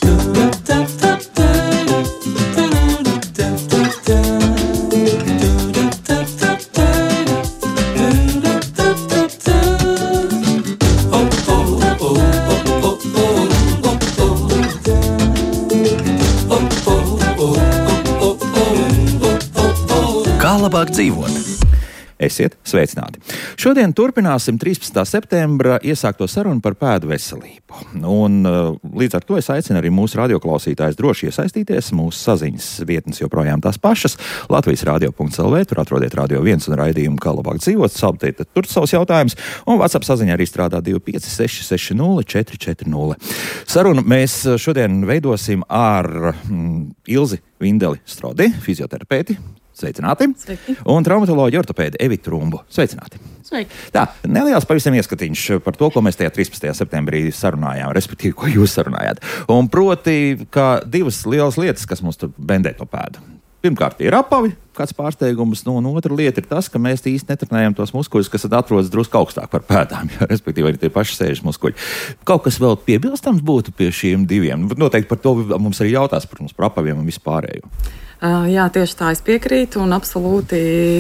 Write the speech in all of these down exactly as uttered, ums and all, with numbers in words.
Labāk dzīvot. Esiet sveicināti. Šodien turpināsim trīspadsmitā septembra iesākto sarunu par pēdu veselību. Un līdz ar to es aicinu arī mūsu radioklausītājus droši iesaistīties. Mūsu saziņas vietnes joprojām tās pašas. Latvijas radio punkts el vē, tur atrodiet Radio viens un raidījumu Kā labāk dzīvot. Saltiet tur savus jautājumus. Un WhatsApp saziņā arī strādā divi pieci seši seši nulle četri četri nulle. Sarunu mēs šodien veidosim ar mm, Ilzi Vindeli Strodi, fizioterapeiti. Sveicināti. Sveiki. Un traumatoloģi ortopēdi Evitu Rumbu. Sveicināti. Sveiki. Tā, neliels pavisam ieskatiņš par to, ko mēs tajā trīspadsmitajā septembrī sarunājām, respektīvi, ko jūs sarunājāt. Un proti, ka divas lielas lietas, kas mums tur bendē to pēdu. Pirmkārt, ir apavi, kāds pārsteigums, nu, un otra lieta ir tas, ka mēs īsti netrenējam tos muskuļus, kas atrodas drusku augstāk par pēdām, jo, respektīvi, arī tie paši sēžas muskuļi. Kaut kas vēl piebilstams būtu pie šiem diviem? Noteikti par to mums arī jautās, protams, par apaviem un vispārējo. Uh, jā, tieši tā es piekrītu, un absolūti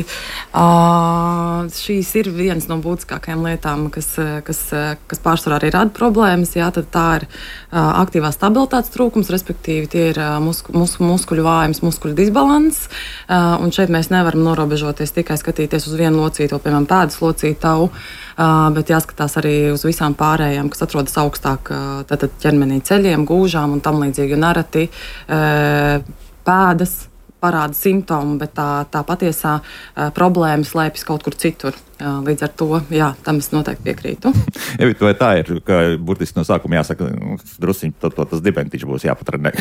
uh, šīs ir vienas no būtiskākajām lietām, kas, kas, kas pārsvarā arī rada problēmas. Jā, tad tā ir uh, aktīvā stabilitātes trūkums, respektīvi tie ir uh, musku, musku, muskuļu vājums, muskuļu disbalans, uh, un šeit mēs nevaram norobežoties tikai skatīties uz vienu locīto, piemēram, pēdas locītavu, uh, bet jāskatās arī uz visām pārējām, kas atrodas augstāk, uh, tātad ķermenī ceļiem, gūžām un tam līdzīgi, un nereti uh, pēdas parāda simptomu, bet tā, tā patiesā uh, problēma slēpjas kaut kur citur. Uh, līdz ar to, jā, tam es noteikti piekrītu. Evita, vai tā ir, ka burtiski no sākuma jāsaka, drusciņ, to, to, tas dibentiņš būs jāpatrenē?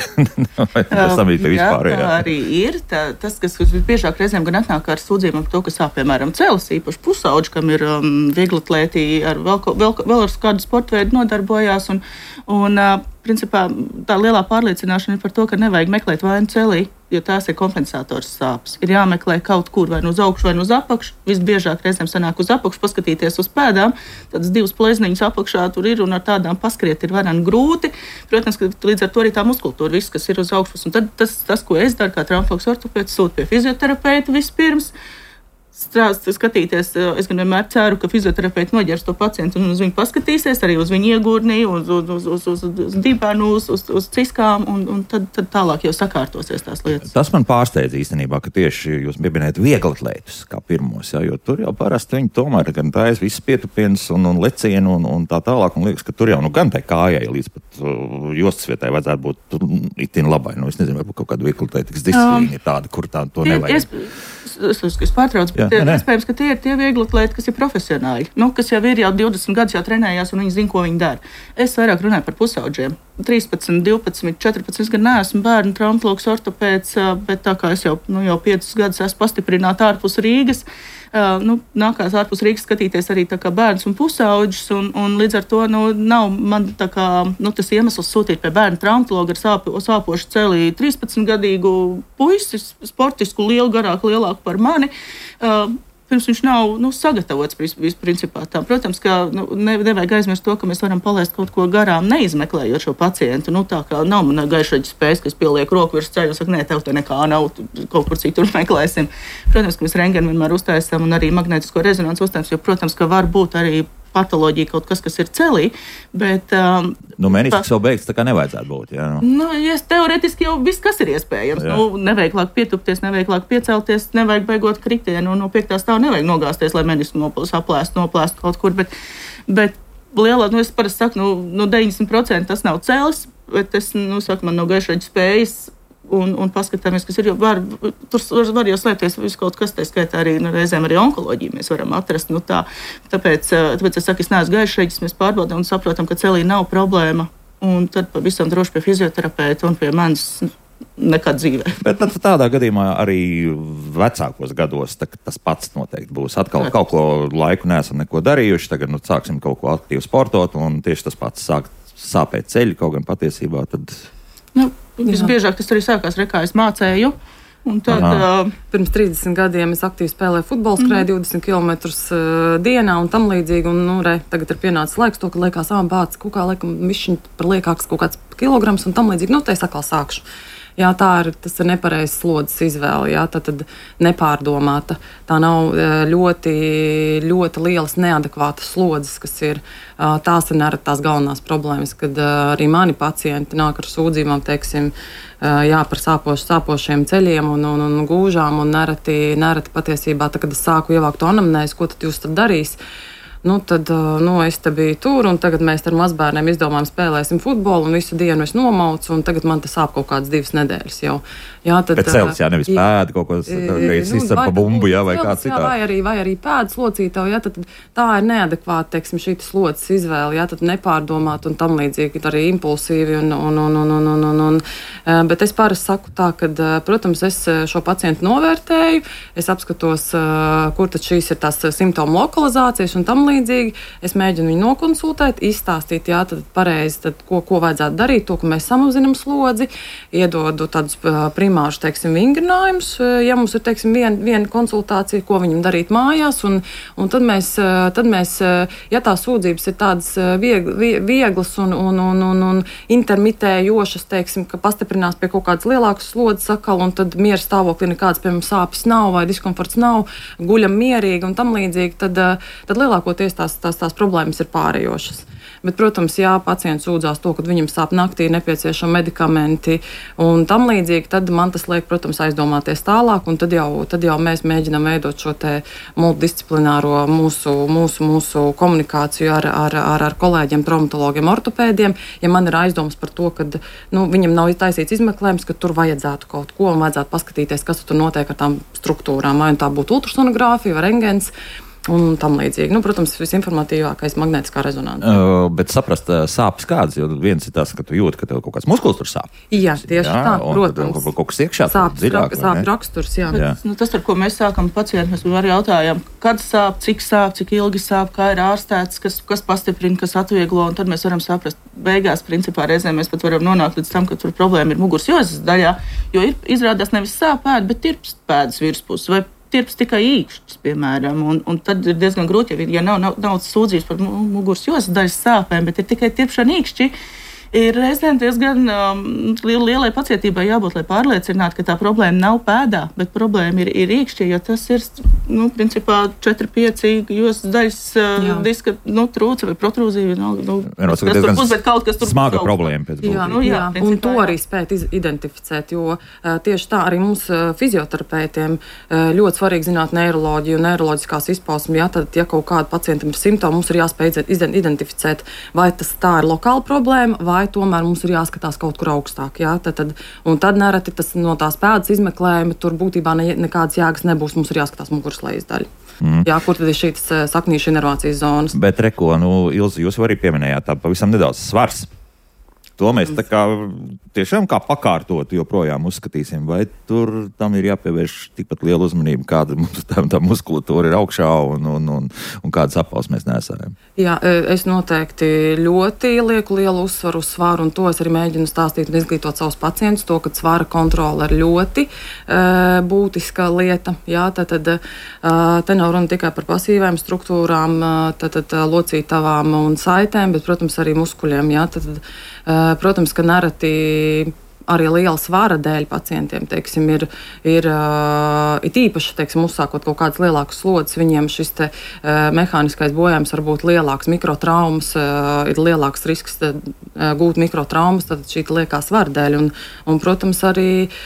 um, jā, tā arī ir. Tā, tas, kas biežāk reizēm gan atnāk ar sūdzībām par to, ka sāp, piemēram, celis, īpaši pusauģi, kam ir um, vieglatlētī, ar vēl, vēl, vēl ar kādu sporta veidu nodarbojās, un, un uh, principā tā lielā pārliecināšana ir par to, ka nevajag meklēt vainu celī, jo tās ir kompensators sāpes. Ir jāmeklē kaut kur vai nu uz augšu vai nu uz apakšu. Visbiežāk reizēm sanāk uz apakšu, paskatīties uz pēdām, tādas divas plezniņas apakšā tur ir un ar tādām paskriet ir varen grūti. Protams, ka līdz ar to arī tā muskultūra, viss, kas ir uz augšas. Un tad tas, tas ko es daru kā traumatologs ortopēds, sūtu pie fizioterapeita vispirms. Strāst, skatīties, es gan vienmēr ceru, ka fizioterapeiti noģers to pacientu un uz viņu paskatīsies, arī uz viņu iegurnī, uz, uz, uz, uz, uz dibenu, uz, uz, uz ciskām, un, un tad, tad tālāk jau sakārtosies tās lietas. Tas man pārsteidz īstenībā, ka tieši jūs pieminējat vieglatlētus kā pirmos, jā, jo tur jau parasti viņi tomēr gan tājas visas pietupiens un, un lecienu un, un tā tālāk, un liekas, ka tur jau nu gan tai kājai līdz pat uh, jostas vietai vajadzētu būt itin labai. Nu, es nezinu, varbūt kaut kāda vieglatlētikas disciplīna ir tāda, kur tā to nevajag. Es, es, es pārtraucu, bet jā, iespējams, ka tie ir tie vieglatlēti, kas ir profesionāļi, nu, kas jau ir jau divdesmit gadus jau trenējās un viņi zina, ko viņi dara. Es vairāk runāju par pusauģiem. trīspadsmit, divpadsmit, četrpadsmit, es gan neesmu bērnu traumatologs ortopēds, bet tā kā es jau, nu, jau piecus gadus esmu pastiprināta ārpus Rīgas, uh, nu, nākās ārpus Rīgas skatīties arī tā kā bērns un pusauģis, un, un līdz ar to, nu, nav man tā kā, nu, tas iemesls sūtīt pie bērnu traumatologa ar sāp, sāpošu celī trīspadsmitgadīgu puisi, sportisku, lielu, garāku, lielāku par mani, uh, pirms viņš nav, nu, sagatavots principā tam. Protams, ka nu, ne, nevajag aizmirst to, ka mēs varam palaist kaut ko garām, neizmeklējot šo pacientu. Nu, tā kā nav man gaišaģis spējas, kas pieliek roku virs ceļa un saka, nē, tev te nekā nav, kaut kur citur meklēsim. Protams, ka mēs rentgenu vienmēr uztaisām un arī magnētisko rezonansu uztaisām, jo, protams, ka var būt arī patoloģija kaut kas, kas ir celī, bet... Um, nu, menisks jau beigts, tā kā nevajadzētu būt, jā. Nu, ja teoretiski jau viss, kas ir iespējams. Jā. Nu, neveiklāk pietupties, neveiklāk piecelties, nevajag beigot kritienu, no piektā stāva nevajag nogāzties, lai menisku saplēst, noplēst kaut kur, bet, bet lielā, nu, es parasti saku, nu, nu deviņdesmit procenti tas nav celis, bet es, nu, saku, man nav gaišaģi spējas, Un, un paskatāmies, kas ir, jo var, tur var jau slēpties visu kaut kas, tā skaitā arī, nu, reizēm arī onkoloģiju mēs varam atrast, nu tā, tāpēc, tāpēc es saku, es neesmu gaišaģis, mēs pārbaudām un saprotam, ka celī nav problēma, un tad pavisam droši pie fizioterapeita un pie manis nekad dzīvē. Bet tad tādā gadījumā arī vecākos gados tā, tas pats noteikti būs. Atkal Bet. kaut ko laiku neesam neko darījuši, tagad, nu, sāksim kaut ko aktīvi sportot, un tieši tas pats sāk sāpēt ceļi, kaut gan patiesībā tad... Nu, visbiežāk tas arī sākās, re, kā es mācēju, Un tad, uh, Pirms trīsdesmit gadiem es aktīvi spēlēju futbolu, skrēju mm. divdesmit kilometrus uh, dienā un tam līdzīgi. Un, nu, re, tagad ir pienācis laiks, to, ka liekas, ah, bāc, kaut kā laikam višķiņ par liekāks kaut kāds kilograms un tam līdzīgi. Nu, te es atkal sākšu. Jā, tā ir, tas ir nepareizs slodzes izvēle, jā, tā tad nepārdomāta. Tā nav ļoti, ļoti lielas neadekvātas slodzes, kas ir. Tās ir nereti tās galvenās problēmas, kad arī mani pacienti nāk ar sūdzībām, teiksim, jā, par sāpoš, sāpošiem ceļiem un, un, un gūžām, un nereti, nereti patiesībā, tā, kad es sāku ievākt to anamnēzi, ko tad jūs tad darīs? Nu, tad nu, es te biju tur, un tagad mēs ar mazbērniem izdomājam, spēlēsim futbolu, un visu dienu es nomaucu, un tagad man tas sāp kaut kādas divas nedēļas jau. Jā, tad, bet celis, jā, nevis pēdi, kaut ko izsver pa bumbu, jā, vai kā citā. Vai arī, vai arī pēdas locītavu, jā, tad tā ir neadekvāta, teiksim, šī slodzes izvēle, jā, tad nepārdomāt un tam līdzīgi, arī impulsīvi, un, un, un, un, un, un, un, bet es parasti saku tā, ka, protams, es šo pacientu novērtēju, es apskatos, kur tad šīs ir tās simptomu lokalizācijas un tam līdzīgi. Es mēģinu viņu nokonsultēt, izstāstīt, jā, tad pareizi, tad, ko, ko vajadzētu darīt, to, ka mēs samazinām slodzi, iedodu tādus primārus, teiksim, vingrinājumus, ja mums ir, teiksim, viena vien konsultācija, ko viņam darīt mājās, un, un tad mēs, tad mēs, ja tās sūdzības ir tādas viegli, vieglas un, un, un, un, un intermitējošas, teiksim, ka pastiprinās pie kaut kādas lielākas slodzes sakal, un tad miera stāvokli nekāds, piemēram, sāpes nav vai diskomforts nav, guļam mierīgi un tam līdzīgi, tad, tad lielāko Tās, tās, tās problēmas ir pārējošas. Bet, protams, jā, pacients sūdzās to, ka viņam sāp naktī, nepieciešami medikamenti un tam līdzīgi, tad man tas liek, protams, aizdomāties tālāk, un tad jau, tad jau mēs mēģinām veidot šo te multidisciplināro mūsu, mūsu, mūsu komunikāciju ar, ar, ar, ar kolēģiem, traumatologiem, ortopēdiem. Ja man ir aizdomas par to, ka nu, viņam nav taisīts izmeklējums, ka tur vajadzētu kaut ko un vajadzētu paskatīties, kas tur notiek ar tām struktūrām, vai tā būtu ultrasonogrāfija vai rengens. Un tam līdzīgi. Nu, protams, visinformatīvākais magnētiskā rezonanse. Uh, bet saprast uh, sāpes kādas, jo viens ir tas, ka tu jūti, ka tev kaut kāds muskulis tur sāp. Jā, tieši jā, tā, protams. Tad, kaut kas iekšā sāp, dziļāk. Sāp raksturs, jā. jā. Bet, nu, tas, ar ko mēs sākam pacientu, mēs arī jautājam, kad sāp, cik sāp, cik ilgi sāp, kā ir ārstēts, kas, kas pastiprina, kas atvieglo, un tad mēs varam saprast. Beigās, principā, reizēm mēs pat varam nonākt līdz tam, ka tur problēma ir muguras josas daļā, jo ir izrādās nevis sāp pēda, bet tirpst pēdas virspus vai tirps tikai īkšķis, piemēram, un, un tad ir diezgan grūti, ja, ja nav, nav, nav sūdzības par muguras josas daļas sāpēm, bet ir tikai tirpšana īkšķi. Ir reizēm diezgan um, lielai pacietībai jābūt, lai pārliecinātu, ka tā problēma nav pēdā, bet problēma ir, ir iekšķī, jo tas ir, nu, principā četri pieci josas daļas uh, diska, nu, trūce vai protrūzija. Nu, nu, kas tur būs, bet kaut kas tur smaga kaut... problēma pēc būtības. Jā, nu, jā, jā un to arī spēt iz, identificēt, jo uh, tieši tā arī mums uh, fizioterapeitiem uh, ļoti svarīgi zināt neiroloģiju un neiroloģiskās izpausmes. Jā, tad, ja kaut kāda pacientam ir simptomi, mums ir jāspēj identificēt, vai tas tā ir lokāla problēma, vai vai tomēr mums ir jāskatās kaut kur augstāk. Jā? Tad, tad, un tad nereti tas no tās pēdas izmeklējuma tur būtībā ne, nekādas jēgas nebūs. Mums ir jāskatās muguras lejas daļa. Mm. Jā, kur tad ir šīs saknīšu inervācijas zonas. Bet, Reko, nu, Ilzi, jūs arī pieminējāt tā pavisam nedaudz svars. To mēs tā kā tiešām kā pakārtot joprojām uzskatīsim, vai tur tam ir jāpievērš tikpat liela uzmanība, kāda mums tā, tā muskulatūra ir augšā un, un, un, un kādas apavas mēs nesājam. Jā, es noteikti ļoti lieku lielu uzsvaru uz svaru, un to es arī mēģinu stāstīt un izglītot savus pacientus, to, ka svara kontrole ir ļoti uh, būtiska lieta. Jā, tad, tad uh, te nav runa tikai par pasīvām struktūrām, uh, tad, tad locītavām un saitēm, bet, protams, arī muskuļiem. Jā, tad, uh, Protams, ka nereti arī liela svara dēļ pacientiem, teiksim, ir, ir, uh, ir īpaši, teiksim, uzsākot kaut kādas lielākas slodzes, viņiem šis te uh, mehāniskais bojājums var būt lielāks, mikrotraumas, uh, ir lielāks risks te, uh, gūt mikrotraumas, tad šī liekā svara dēļ. Un, un, protams, arī,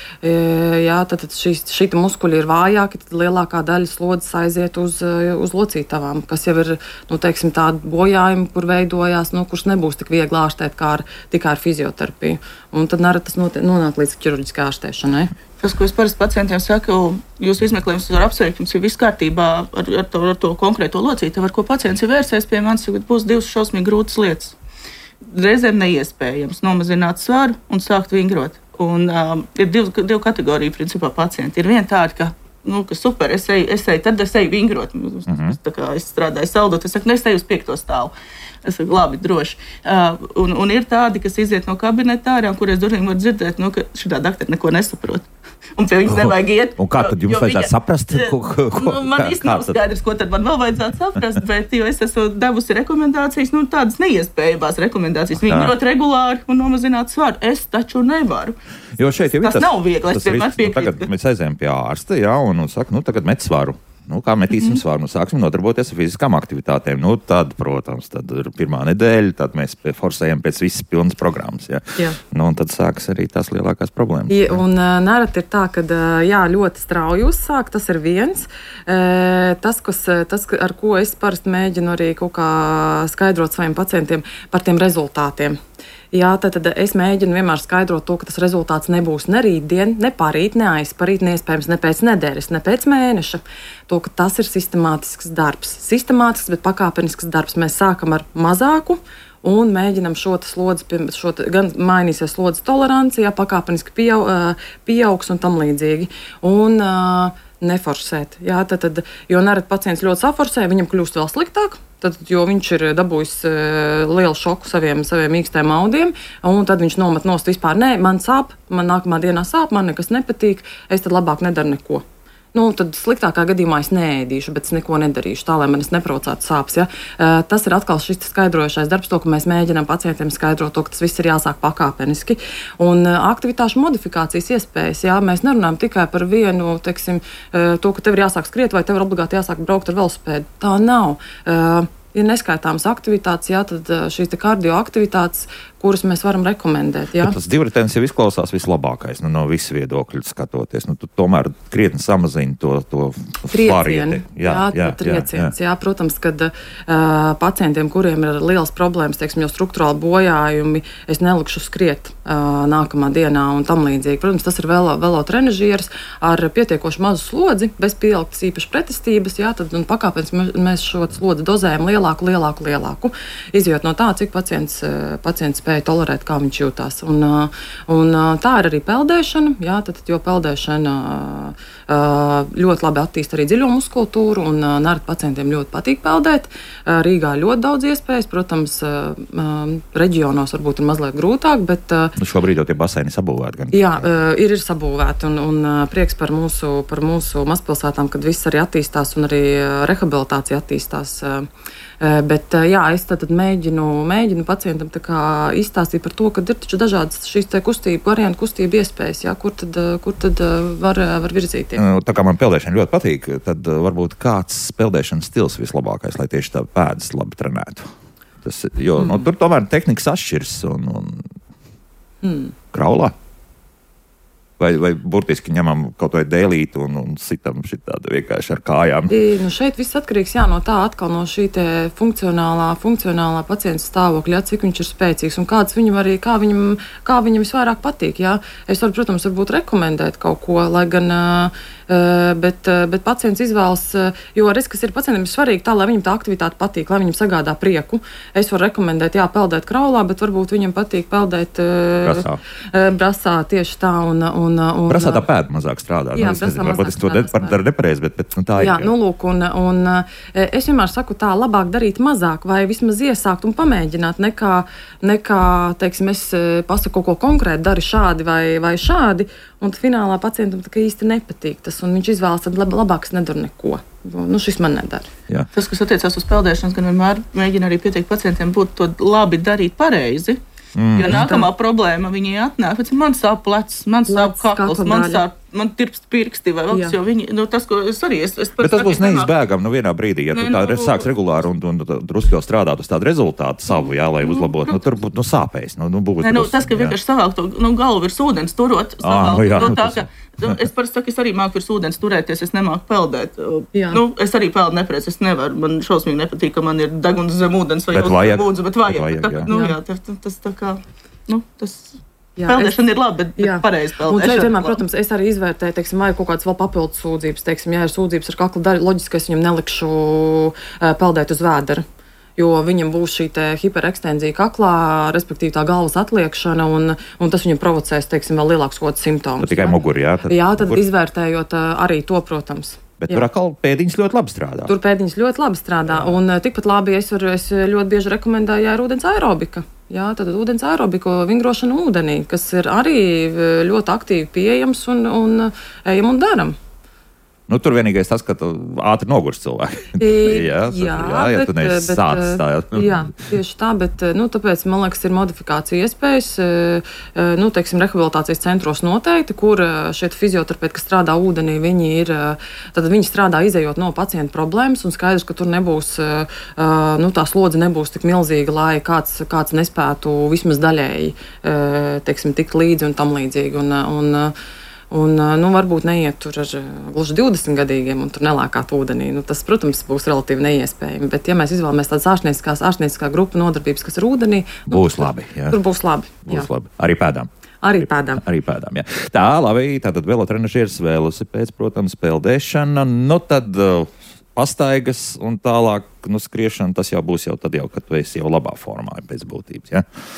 uh, jā, tad šīs, šī muskuļi ir vājāki, tad lielākā daļa slodzes aiziet uz, uh, uz locītavām, kas jau ir, nu, teiksim, tādi bojājumi, kur veidojās, nu, kurš nebūs tik viegli ārstēt kā ar, tikai ar fizioterapiju. Un tad nereti tas nonāk līdz ķirurģiskai ārstēšanai. Tas, ko es parasti pacientiem saku, jūsu izmeklējums var apsveikt, jums ir viss kārtībā ar, ar, to, ar to konkrēto locītavu, ar ko pacients ir vērsies pie manis, ka būs divas šausmīgi grūtas lietas. Reizēm neiespējams nomazināt svaru un sākt vingrot. Un, um, ir divu, divu kategoriju principā pacienti. Ir viena tāda, ka Nu, ka super, es eju, es eju, tad es eju vingrot. Mm-hmm. Es, kā, es strādāju saldot, es saku, ne, es eju uz piekto stāvu. Es saku, labi, droši. Uh, un, un ir tādi, kas iziet no kabineta ārā, kur es durvīm varu dzirdēt, nu, ka šitā daktari neko nesaprot. un pie viņas nevajag iet. Un kā tad jums vajadzētu viņa, saprast? Ko, ko, nu, man īsti nav skaidrs, ko tad man vēl vajadzētu saprast, bet jo es esmu devusi rekomendācijas, nu tādas neiespējamās rekomendācijas. Viņi ļoti regulāri un nomazināt svaru. Es taču nevaru. Jo šeit jau tas, tas nav viegli, es vienmēr piekrītu. Nu, tagad mēs aizējām pie ārsta, jā, un, un saka, nu tagad met svaru. Nu, kā metīsim mm -hmm. svaru, nu, sāksim nodarboties ar fiziskām aktivitātēm. Nu, tad, protams, tad ir pirmā nedēļa, tad mēs forsējam pēc visas pilnas programmas. Ja? Jā. Nu, un tad sākas arī tās lielākās problēmas. Ja, un uh, nereti ir tā, ka jā, ļoti strauji uzsāk, tas ir viens. E, tas, kas, tas, ar ko es parasti mēģinu arī kaut kā skaidrot saviem pacientiem par tiem rezultātiem. Jā, tad, tad es mēģinu vienmēr skaidrot to, ka tas rezultāts nebūs ne rītdien, ne parīt, ne aizparīt, ne iespējams ne pēc nedēļas, ne pēc mēneša. To, ka tas ir sistemātisks darbs. Sistemātisks, bet pakāpenisks darbs. Mēs sākam ar mazāku un mēģinam šo slodzi, šo te, gan mainīsies slodzes tolerance, jā, pakāpeniski pieaug, pieaugs un tam līdzīgi. Un uh, neforsēt. Jā, tad, tad, jo nerad pacients ļoti saforsē, viņam kļūst vēl sliktāk. Tad, jo viņš ir dabūjis uh, lielu šoku saviem, saviem mīkstiem audiem, un tad viņš nomet nost vispār. Nē, man sāp, man nākamā dienā sāp, man nekas nepatīk, es tad labāk nedaru neko. Nu, tad sliktākā gadījumā es neēdīšu, bet es neko nedarīšu, tā lai manis neprocētu sāpes. Ja? Uh, tas ir atkal šis skaidrojošais darbs, to, ka mēs mēģinām pacientiem skaidrot to, ka tas viss ir jāsāk pakāpeniski. Un uh, aktivitāšu modifikācijas iespējas, jā, mēs nerunājam tikai par vienu, teiksim, uh, to, ka tev ir jāsāk skriet vai tev ir obligāti jāsāk braukt ar velosipēdu. Tā nav. Uh, Ir neskaitāmas aktivitātes, jā, tad šīs kardioaktivitātes, kuras mēs varam rekomendēt. Jā. Tas divritenis jau izklausās vislabākais, nu, no visu viedokļu skatoties. Nu, tu tomēr krietni samazini to, to triecienu. Jā, jā, jā, trieciens. Jā, jā. Jā, protams, kad uh, pacientiem, kuriem ir liels problēmas, teiksim, jau struktūrāli bojājumi, es nelikšu skriet uh, nākamā dienā un tam līdzīgi. Protams, tas ir velo, velo trenažieris ar pietiekoši mazu slodzi, bez pieaugtas īpaši pretestības, jā, tad un pakāpeniski mēs šo slodzi dozējam lielāku, lielāku, lielāku. Izjūt no tā, cik pacients, pacients spēja tolerēt, kā viņš jūtās. Un, un tā ir arī peldēšana, jā, tad, jo peldēšana ļoti labi attīsta arī dziļo muskultūru, un nerad pacientiem ļoti patīk peldēt. Rīgā ļoti daudz iespējas, protams, reģionos varbūt ir mazliet grūtāk, bet... Nu šobrīd jau tie baseini sabūvēti gan. Jā, ir, ir sabūvēti, un, un prieks par mūsu, par mūsu mazpilsētām, kad viss arī attīstās un arī rehabilitācija attīstās. Bet jā, es tad mēģinu, mēģinu pacientam tā kā izstāstīt par to, ka ir taču dažādas šīs te kustību, variantu kustību iespējas, jā, kur tad, kur tad var, var virzīties. Tā kā man peldēšana ļoti patīk, tad varbūt kāds peldēšanas stils vislabākais, lai tieši tā pēdas labi trenētu. Tas, jo mm. nu, tur tomēr tehnikas atšķiras un, un mm. kraulā. Vai, vai burtiski ņemam kaut vai dēlīti un, un sitam šitādu vienkārši ar kājām? I, nu šeit viss atkarīgs jā, no tā atkal no šī te funkcionālā, funkcionālā pacienta stāvokļa, cik viņš ir spēcīgs un kāds viņam arī, kā viņam, kā viņam visvairāk patīk. Jā. Es varu, protams, varbūt rekomendēt kaut ko, lai gan, bet, bet pacients izvēlas, jo redz, kas ir pacientam ir svarīgi tā, lai viņam tā aktivitāte patīk, lai viņam sagādā prieku. Es varu rekomendēt, jā, peldēt kraulā, bet varbūt viņam patīk peldēt brasā, brasā tieši tā un Un, un, brasā tā pēda mazāk strādā. Jā, nu, es nezinu, varbūt es to daru nepareizi, bet, bet nu, tā jā, ir. Nu, lūk, un, un es vienmēr saku tā, labāk darīt mazāk vai vismaz iesākt un pamēģināt, nekā, nekā teiksim, es pasaku kaut ko konkrēti, dari šādi vai, vai šādi, un finālā pacientam tā kā īsti nepatīk tas, un viņš izvēlas, tad lab, labāk es nedaru neko. Nu, šis man nedara. Jā. Tas, kas attiecās uz peldēšanas, gan vienmēr mēģina arī pieteikt pacientiem būt to labi darīt pareizi. Mm. Jo nākamā tā. Problēma viņai atnāk, bet man sāp plecs, man sāp kakls, man sāp, man tirpst pirksti vai vēl kas, jo viņi, nu tas, ko es arī, es, es bet tas būs neizbēgam, nu vienā brīdī, ja ne, tu tā nu, sāks regulāri un, un, un drusku jau strādāt uz tādu rezultātu savu, jā, lai uzlabotu, nu tur būtu, nu sāpēs, nu, nu būtu. Ne, nu tas, ka vienkārši savāk to, nu galvu virs ūdens turot, savāk, à, nu, jā, nu, tā, ka, nu, es parasti saku, es arī māku virs ūdens turēties, es nemāku peldēt. Jā. Nu, es arī peldu neprēc, es nevaru, man šausmīgi nepatīk, ka man ir deguns zem ūdens vai ūdens, bet vajag, bet vajag, tā, nu, jā, tas, tas tā kā, nu, tas... Jā, peldēšana es, ir labi, bet, bet pareizi peldēšana. Un šeit vienmēr, protams, es arī izvērtēju, teiksim, vai kaut kādas vēl papildus sūdzības, teiksim, ja ir sūdzības ar kakla daļu, loģiski es viņam nelikšu uh, peldēt uz vēdera, jo viņam būs šī te hiperekstenzija kaklā, respektīvi tā galvas atliekšana, un, un tas viņam provocēs, teiksim, vēl lielāks kods simptomus. Tikai muguri, jā? Tad, jā, tad mugur. Izvērtējot uh, arī to, protams. Bet jā. Tur atkal pēdiņas ļoti labi strādā. Tur pēdiņas ļoti labi strādā, jā. Un uh, tikpat labi es, varu, es ļoti bieži rekomendēju, ja ir ūdens aerobika. Jā, tad ūdens aerobiko vingrošana ūdenī, kas ir arī ļoti aktīvi pieejams un, un ejam un daram. Nu, tur vienīgais tas, ka tu ātri nogurs cilvēki. jā, jā, jā, ja bet, tu neesi sācis tā. Jā. jā, tieši tā, bet nu, tāpēc, man liekas, ir modifikācija iespējas, nu, teiksim, rehabilitācijas centros noteikti, kur šie fizioterapeiti, kas strādā ūdenī, viņi ir, tad viņi strādā izējot no pacienta problēmas, un skaidrs, ka tur nebūs, nu, tā slodze nebūs tik milzīga, lai kāds, kāds nespētu vismaz daļēji, teiksim, tikt līdzi un tam līdzīgi. Un, un, Un, nu, varbūt neiet tur ar gluži divdesmit gadīgiem un tur nelēkāt ūdenī. Nu, tas, protams, būs relatīvi neiespējami. Bet, ja mēs izvēlamies tādas ārstnieciskās, ārstnieciskā grupu nodarbības, kas ir ūdenī, nu, būs labi. Jā. Tur būs labi. Būs labi. Arī pēdām. Arī pēdām. Arī pēdām, jā. Tā, labi, tātad velotrenažieris, velosipēds, protams, peldēšana, nu tad uh, pastaigas un tālāk, nu, skriešana, tas jau būs jau tad jau, kad tu esi jau labā formā pēc būtības, jā?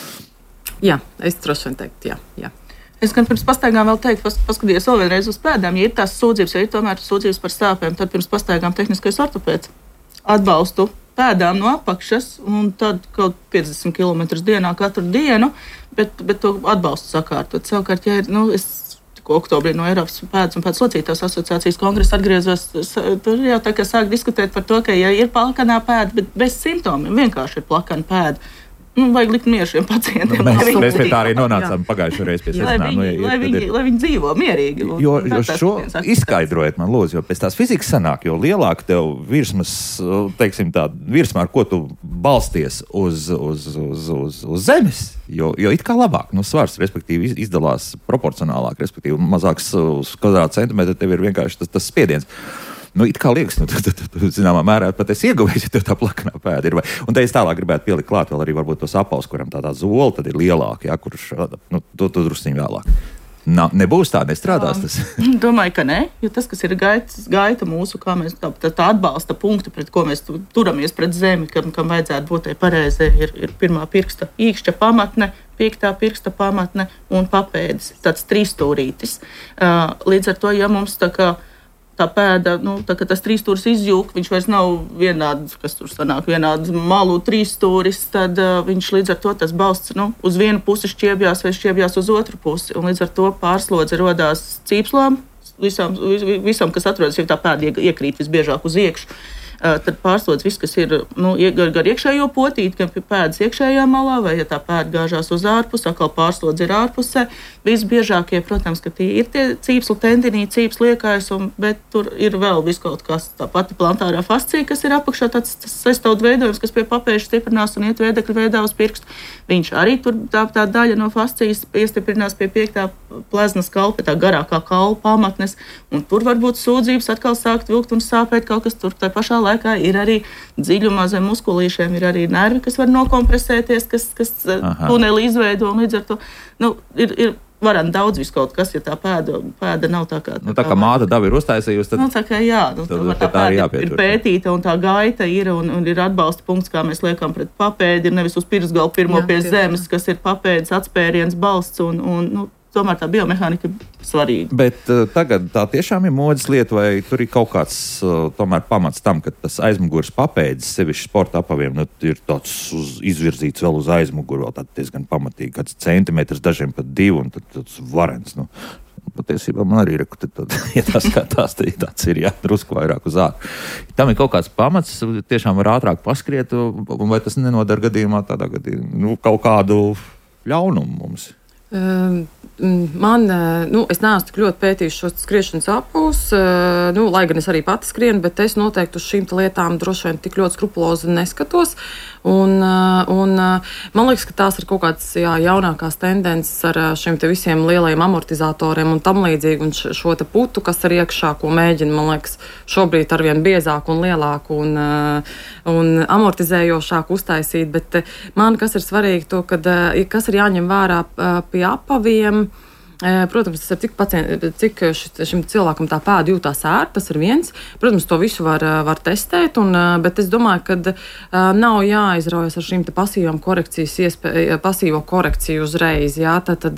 Jā, es droši vien teiktu, jā, jā. Es gan pirms pastaigām vēl teiktu, pas, paskatījies vēl vienreiz uz pēdām, ja ir tās sūdzības, ja ir tomēr sūdzības par sāpēm, tad pirms pastaigām tehniskais ortopēds atbalstu pēdām no apakšas, un tad kaut piecdesmit kilometrus dienā katru dienu, bet, bet to atbalstu sakārtot. Savukārt, ja ir, nu, es tikko oktobrī no Eiropas pēdas un pēdas locītājs asociācijas kongresa atgriezos, tur jau tā kā sāk diskutēt par to, ka ja ir plakanā pēda, bet bez simptomiem, vienkārši ir plakana pēda. Nu, vajag likt mieru šiem pacientiem. Nu, mēs, mēs pie tā arī nonācām pagājušo reizi pie secinājuma. Lai, viņi, nu, lai, viņi, ir... lai viņi dzīvo mierīgi. Un, jo, un jo šo izskaidrojiet man, lūdzu, jo pēc tās fizikas sanāk, jo lielāk tev virsmas, teiksim tā, virsmā, ar ko tu balsties uz, uz, uz, uz, uz zemes, jo, jo it kā labāk, nu, svars, respektīvi, izdalās proporcionālāk, respektīvi, mazāks uz kvadrāta centimetru, tev ir vienkārši tas, tas spiediens. Nu, it kā liekas, nu, tu, tu, tu, tu zināmā mērā pat esi ieguvējis, ja tev tā plakanā pēda ir. Vai. Un te es tālāk gribētu pielikt klāt vēl arī varbūt tos apavus, kuram tā tā zola tad ir lielāka, ja, kurš, nu, tu, tu drusciņ vēlāk. Nā, nebūs tā, nestrādās tas? Domāju, ka ne, jo tas, kas ir gaitas, gaita mūsu, kā mēs tā, tā, tā atbalsta punkti, pret ko mēs turamies pret zemi, kam, kam vajadzētu būt pareizē, ir, ir pirmā pirksta īkšķa pamatne, piektā pirksta pamatne un papēdis, tāds trīsstūrītis. Uh, līdz ar to, ja mums tā kā tā pēda, nu, tā kā tas trīsstūris izjūg, viņš vairs nav vienāds, kas tur sanāk, vienāds malu trīsstūris, tad uh, viņš līdz ar to tas balsts, nu, uz vienu pusi šķiebjās vai šķiebjās uz otru pusi, un līdz ar to pārslodze rodās cīpslām, visam, visam, kas atrodas, ja tā pēda iekrīt visbiežāk uz iekšu. Uh, tad pārslodz viss, kas ir nu, gar, gar iekšējo potīti, gan pie pēdas iekšējā malā, vai ja tā pēda gāžās uz ārpusi, atkal pārslodz ir ārpusē. Visbiežākie, protams, ka tie ir tie cīpslu tendinīti, cīpslu liekājs, un, bet tur ir vēl viskaut kas, tā pati plantārā fascija, kas ir apakšā, tāds sestaudu veidojums, kas pie papēža stiprinās un iet vēdekļu veidā uz pirkstu. Viņš arī tur tā, tā daļa no fascijas iestiprinās pie piektā pleznas kalpa, tā garākā kalpa pamatnes, un tur varbūt sūdzības atkal sākt vilkt un sāpēt kaut kas tur tā pašā laikā ir arī dziļumā zem muskulīšiem, ir arī nervi, kas var nokompresēties, kas, kas tuneli izveido, un līdz ar to nu, ir, ir varam daudz viskaut kas, ja tā pēda, pēda nav tā kā... Tā, nu, tā kā, kā māte daba ir uztaisījusi, tad... Nu, tā kā jā, nu, tad, tā, tā pēda ir pētīta un tā gaita ir, un, un ir atbalsta punkts, kā mēs liekam pret papēdi, ir nevis uz pirsgalu pirmo jā, pie zemes, kas ir papēdas atspēriens balsts, un, un nu, tomēr tā biomehānika ir svarīga. Bet uh, tagad tā tiešām ir modes lieta, vai tur ir kaut kāds uh, tomēr pamats tam, ka tas aizmugures papēdzis sevišķi sporta apaviem nu, ir tāds uz, izvirzīts vēl uz aizmuguru, vēl tāds diezgan pamatīgi, kāds centimetrs, dažiem pat divi, un tad tāds varens. Nu. Patiesībā man arī ir, ka tad, ja tas kā tās, tad tāds ir, jā, drusku vairāk uz āru. Tam ir kaut kāds pamats, tiešām var ātrāk paskriet, vai tas nenodara gadījumā tādā gadījumā, nu, kaut kādu ļaunumu mums? Um. Man, nu, es neesmu tik ļoti pētījis šos skriešanas apavus, nu, lai gan es arī pati skrienu, bet es noteikti uz šīm lietām droši vien tik ļoti skrupulozi neskatos. Un, un man liekas, ka tās ir kaut kādas jā, jaunākās tendences ar šiem te visiem lielajiem amortizatoriem un tam līdzīgi, un šo te putu, kas ir iekšā, ko mēģina, man liekas, šobrīd arvien biezāku un lielāku un, un amortizējošāku uztaisīt, bet man, kas ir svarīgi, to, kad, kas ir jāņem vērā pie apaviem, Protams, tas ir cik, pacient, cik šim cilvēkam tā pēda jūtās ērti, tas ir viens. Protams, to visu var, var testēt, un, bet es domāju, ka nav jāizraujas ar šīm te pasīvām korekcijas iespēju, pasīvo korekciju uzreiz. Jā, tad,